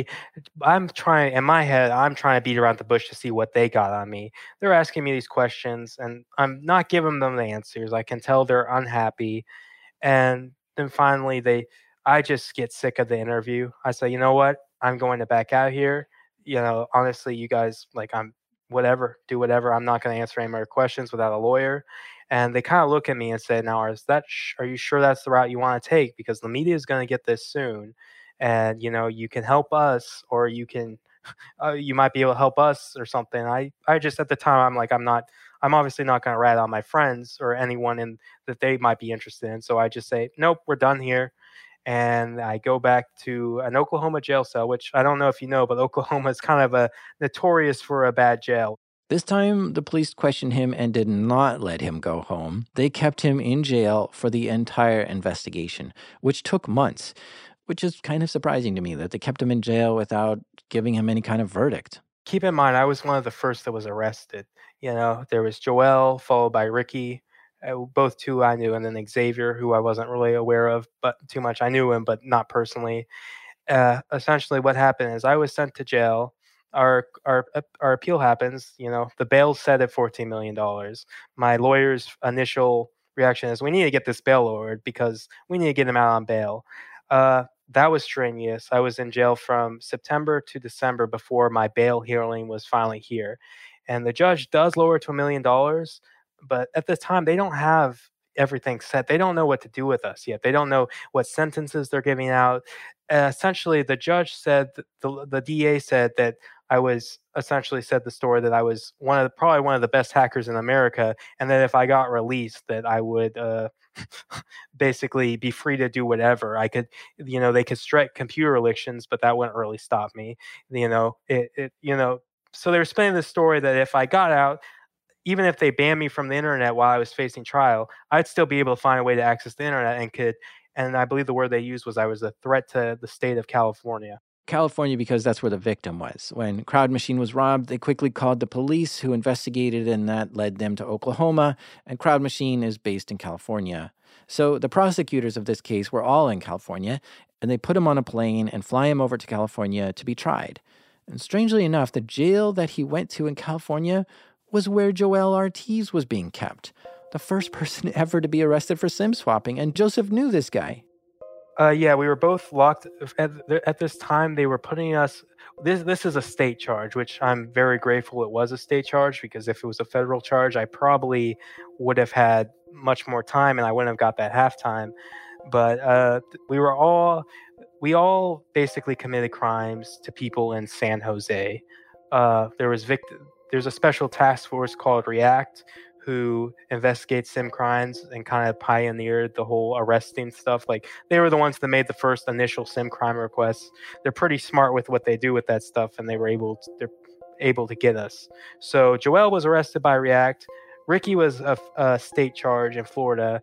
trying, in my head, I'm trying to beat around the bush to see what they got on me. They're asking me these questions, and I'm not giving them the answers. I can tell they're unhappy, and then finally I just get sick of the interview. I say, you know what? I'm going to back out here. Honestly, you guys, I'm whatever, do whatever. I'm not going to answer any more questions without a lawyer. And they kind of look at me and say, now, are you sure that's the route you want to take? Because the media is going to get this soon. And, you can help us, or you can, you might be able to help us or something. I just, at the time, I'm like, I'm obviously not going to rat on my friends or anyone that they might be interested in. So I just say, nope, we're done here. And I go back to an Oklahoma jail cell, which I don't know if you know, but Oklahoma is kind of notorious for a bad jail. This time, the police questioned him and did not let him go home. They kept him in jail for the entire investigation, which took months, which is kind of surprising to me that they kept him in jail without giving him any kind of verdict. Keep in mind, I was one of the first that was arrested. There was Joel, followed by Ricky. Both two I knew, and then Xavier, who I wasn't really aware of, but too much. I knew him, but not personally. Essentially, what happened is I was sent to jail. Our appeal happens. The bail's set at $14 million. My lawyer's initial reaction is, we need to get this bail lowered because we need to get him out on bail. That was strenuous. I was in jail from September to December before my bail hearing was finally here. And the judge does lower it to $1 million. But at the time, they don't have everything set. They don't know what to do with us yet. They don't know what sentences they're giving out. Essentially, the judge said, the DA said that I was essentially said the story that I was probably one of the best hackers in America, and that if I got released, that I would basically be free to do whatever. I could, they could strike computer restrictions, but that wouldn't really stop me. So they were spinning the story that if I got out, even if they banned me from the internet while I was facing trial, I'd still be able to find a way to access the internet and I believe the word they used was I was a threat to the state of California. California, because that's where the victim was. When Crowd Machine was robbed, they quickly called the police, who investigated, and that led them to Oklahoma, and Crowd Machine is based in California. So the prosecutors of this case were all in California, and they put him on a plane and fly him over to California to be tried. And strangely enough, the jail that he went to in California was where Joel Ortiz was being kept, the first person ever to be arrested for SIM swapping, and Joseph knew this guy. Yeah, we were both locked at this time. They were putting us. This is a state charge, which I'm very grateful it was a state charge, because if it was a federal charge, I probably would have had much more time and I wouldn't have got that halftime. But we all basically committed crimes to people in San Jose. There's a special task force called REACT, who investigates sim crimes and kind of pioneered the whole arresting stuff. Like they were the ones that made the first initial sim crime requests. They're pretty smart with what they do with that stuff, and they're able to get us. So Joel was arrested by React. Ricky was a state charge in Florida.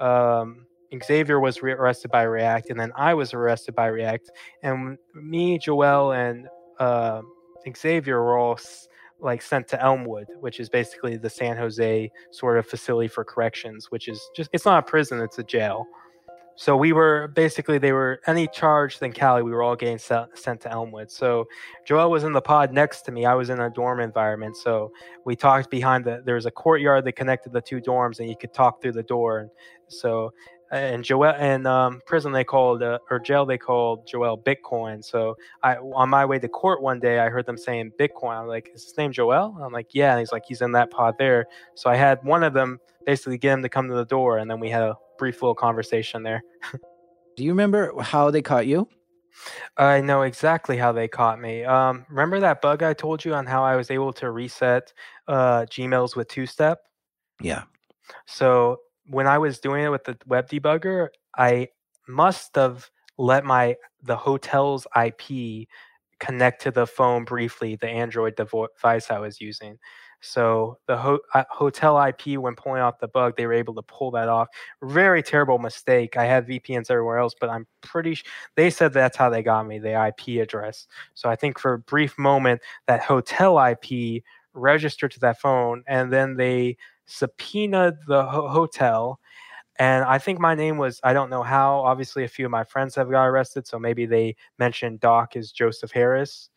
Xavier was arrested by React, and then I was arrested by React. And me, Joel, and Xavier were all like sent to Elmwood, which is basically the San Jose sort of facility for corrections, which is just, it's not a prison, it's a jail. So we were basically, they were any charge than Cali, we were all getting sent to Elmwood. So Joel was in the pod next to me. I was in a dorm environment. So we talked behind there was a courtyard that connected the two dorms, and you could talk through the door. And so, and Joel and prison they called or jail they called Joel Bitcoin. So on my way to court one day, I heard them saying Bitcoin. I'm like, is his name Joel? I'm like, yeah. And he's like, he's in that pod there. So I had one of them basically get him to come to the door, and then we had a brief little conversation there. Do you remember how they caught you? I know exactly how they caught me. Remember that bug I told you on how I was able to reset Gmails with two-step? Yeah. So when I was doing it with the web debugger, I must have let the hotel's IP connect to the phone briefly, the Android device I was using. So the hotel IP, when pulling off the bug, they were able to pull that off. Very terrible mistake. I had VPNs everywhere else, but I'm pretty they said that's how they got me, the IP address. So I think for a brief moment, that hotel IP registered to that phone, and then they subpoenaed the hotel. And I think my name was, I don't know how, obviously a few of my friends have got arrested, so maybe they mentioned Doc as Joseph Harris.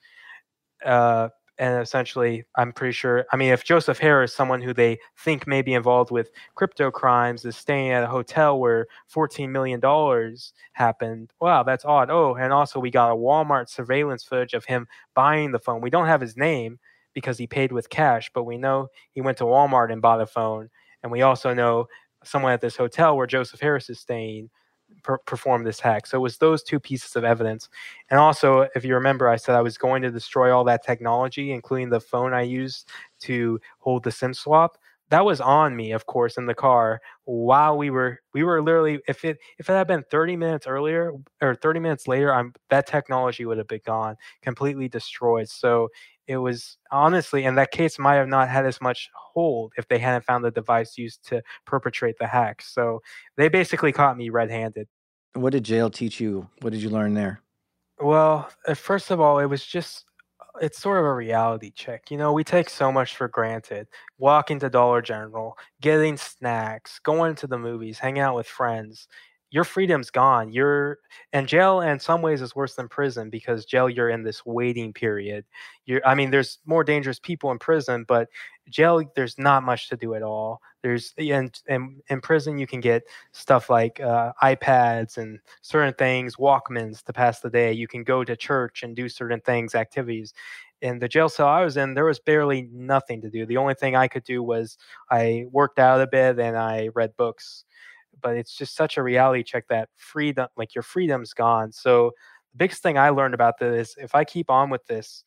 And essentially, I'm pretty sure, I mean, if Joseph Harris, someone who they think may be involved with crypto crimes, is staying at a hotel where $14 million happened, wow, that's odd. Oh, and also we got a Walmart surveillance footage of him buying the phone. We don't have his name because he paid with cash, but we know he went to Walmart and bought a phone. And we also know someone at this hotel where Joseph Harris is staying perform this hack. So it was those two pieces of evidence. And also, if you remember, I said I was going to destroy all that technology, including the phone I used to hold the SIM swap. That was on me, of course, in the car while we were literally, if it had been 30 minutes earlier or 30 minutes later, that technology would have been gone, completely destroyed. So it was honestly, in that case, might have not had as much hold if they hadn't found the device used to perpetrate the hack. So they basically caught me red-handed. What did jail teach you? What did you learn there? Well, first of all, it's sort of a reality check. You know, we take so much for granted. Walking to Dollar General, getting snacks, going to the movies, hanging out with friends. Your freedom's gone. And jail in some ways is worse than prison, because jail, you're in this waiting period. I mean, there's more dangerous people in prison, but jail, there's not much to do at all. In prison, you can get stuff like iPads and certain things, Walkmans to pass the day. You can go to church and do certain things, activities. In the jail cell I was in, there was barely nothing to do. The only thing I could do was I worked out a bit and I read books. But it's just such a reality check that freedom, like your freedom's gone. So the biggest thing I learned about this is if I keep on with this,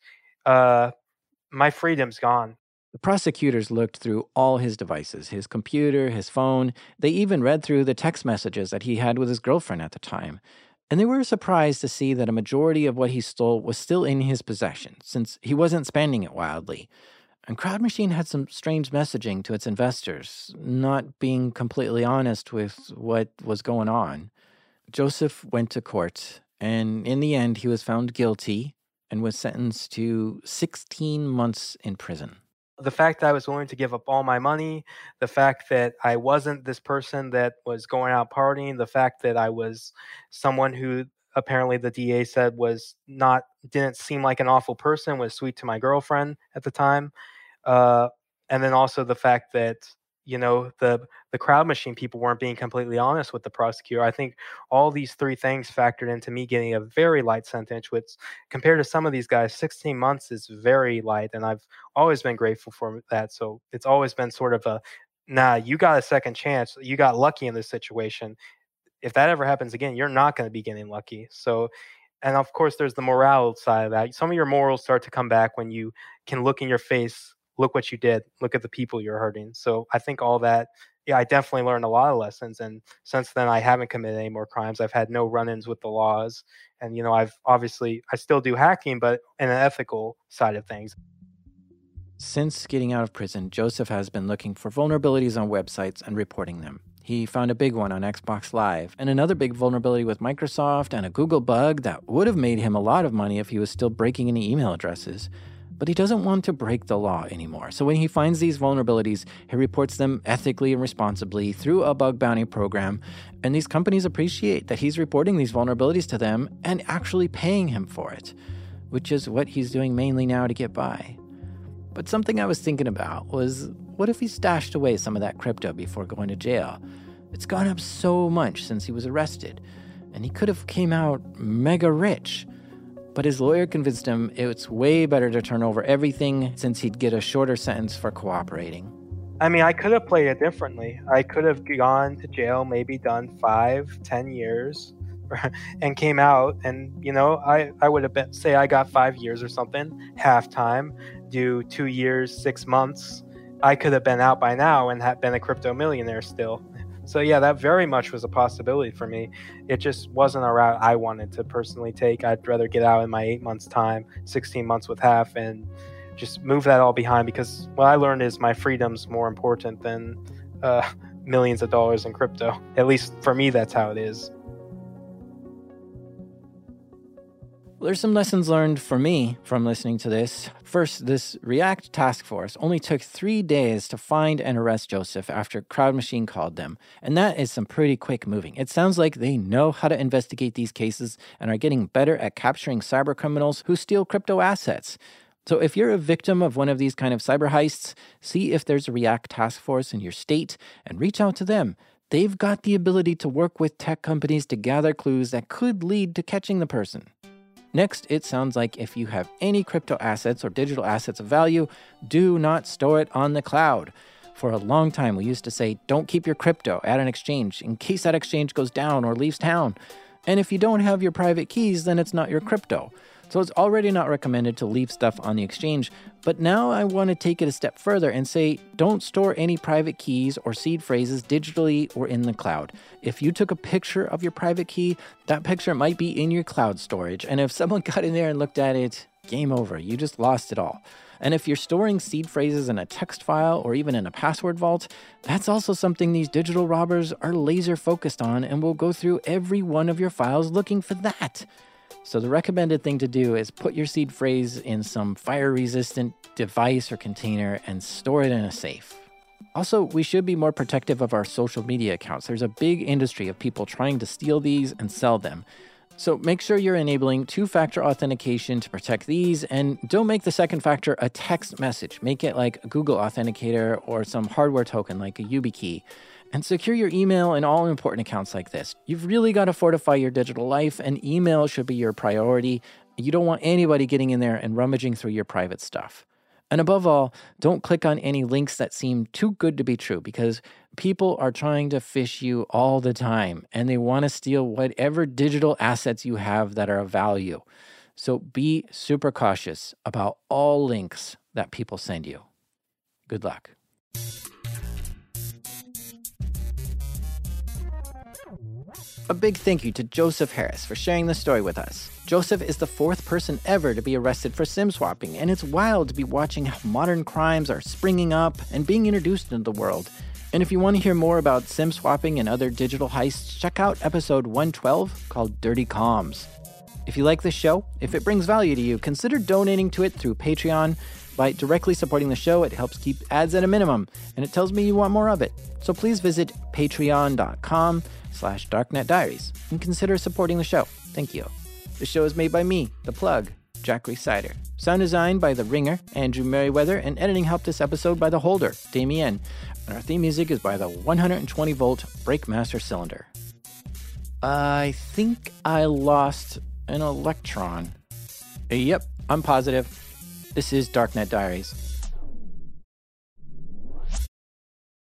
my freedom's gone. The prosecutors looked through all his devices, his computer, his phone. They even read through the text messages that he had with his girlfriend at the time. And they were surprised to see that a majority of what he stole was still in his possession, since he wasn't spending it wildly. And Crowd Machine had some strange messaging to its investors, not being completely honest with what was going on. Joseph went to court, and in the end, he was found guilty and was sentenced to 16 months in prison. The fact that I was willing to give up all my money, the fact that I wasn't this person that was going out partying, the fact that I was someone who apparently the DA said didn't seem like an awful person, was sweet to my girlfriend at the time. And then also the fact that, you know, the Crowd Machine people weren't being completely honest with the prosecutor. I think all these three things factored into me getting a very light sentence, which compared to some of these guys, 16 months is very light. And I've always been grateful for that. So it's always been sort of you got a second chance. You got lucky in this situation. If that ever happens again, you're not going to be getting lucky. So, and of course, there's the moral side of that. Some of your morals start to come back when you can look in your face look what you did. Look at the people you're hurting. So I think all that, yeah, I definitely learned a lot of lessons. And since then, I haven't committed any more crimes. I've had no run-ins with the laws. And, I still do hacking, but in an ethical side of things. Since getting out of prison, Joseph has been looking for vulnerabilities on websites and reporting them. He found a big one on Xbox Live, and another big vulnerability with Microsoft, and a Google bug that would have made him a lot of money if he was still breaking any email addresses. But he doesn't want to break the law anymore. So when he finds these vulnerabilities, he reports them ethically and responsibly through a bug bounty program. And these companies appreciate that he's reporting these vulnerabilities to them and actually paying him for it, which is what he's doing mainly now to get by. But something I was thinking about was, what if he stashed away some of that crypto before going to jail? It's gone up so much since he was arrested, and he could have came out mega rich. But his lawyer convinced him it's way better to turn over everything since he'd get a shorter sentence for cooperating. I mean, I could have played it differently. I could have gone to jail, maybe done 5-10 years, and came out, and I would have say I got 5 years or something, half time, do 2 years, 6 months. I could have been out by now and have been a crypto millionaire still. So yeah, that very much was a possibility for me. It just wasn't a route I wanted to personally take. I'd rather get out in my 8 months time, 16 months with half, and just move that all behind, because what I learned is my freedom's more important than millions of dollars in crypto. At least for me, that's how it is. There's some lessons learned for me from listening to this. First, this React task force only took 3 days to find and arrest Joseph after Crowd Machine called them. And that is some pretty quick moving. It sounds like they know how to investigate these cases and are getting better at capturing cyber criminals who steal crypto assets. So if you're a victim of one of these kind of cyber heists, see if there's a React task force in your state and reach out to them. They've got the ability to work with tech companies to gather clues that could lead to catching the person. Next, it sounds like if you have any crypto assets or digital assets of value, do not store it on the cloud. For a long time, we used to say, don't keep your crypto at an exchange in case that exchange goes down or leaves town. And if you don't have your private keys, then it's not your crypto. So it's already not recommended to leave stuff on the exchange. But now I want to take it a step further and say, don't store any private keys or seed phrases digitally or in the cloud. If you took a picture of your private key, that picture might be in your cloud storage. And if someone got in there and looked at it, game over. You just lost it all. And if you're storing seed phrases in a text file or even in a password vault, that's also something these digital robbers are laser focused on and will go through every one of your files looking for that. So the recommended thing to do is put your seed phrase in some fire-resistant device or container and store it in a safe. Also, we should be more protective of our social media accounts. There's a big industry of people trying to steal these and sell them. So make sure you're enabling two-factor authentication to protect these, and don't make the second factor a text message. Make it like a Google Authenticator or some hardware token like a YubiKey. And secure your email in all important accounts like this. You've really got to fortify your digital life, and email should be your priority. You don't want anybody getting in there and rummaging through your private stuff. And above all, don't click on any links that seem too good to be true, because people are trying to phish you all the time, and they want to steal whatever digital assets you have that are of value. So be super cautious about all links that people send you. Good luck. A big thank you to Joseph Harris for sharing this story with us. Joseph is the 4th person ever to be arrested for SIM swapping, and it's wild to be watching how modern crimes are springing up and being introduced into the world. And if you want to hear more about SIM swapping and other digital heists, check out episode 112 called Dirty Comms. If you like this show, if it brings value to you, consider donating to it through Patreon. By directly supporting the show, it helps keep ads at a minimum, and it tells me you want more of it. So please visit patreon.com/darknetdiaries and consider supporting the show. Thank you. The show is made by me, The Plug, Jack Rhysider. Sound design by The Ringer, Andrew Merriweather, and editing help this episode by The Holder, Damien. And our theme music is by the 120-volt Breakmaster Cylinder. I think I lost an electron. Yep, I'm positive. This is Darknet Diaries.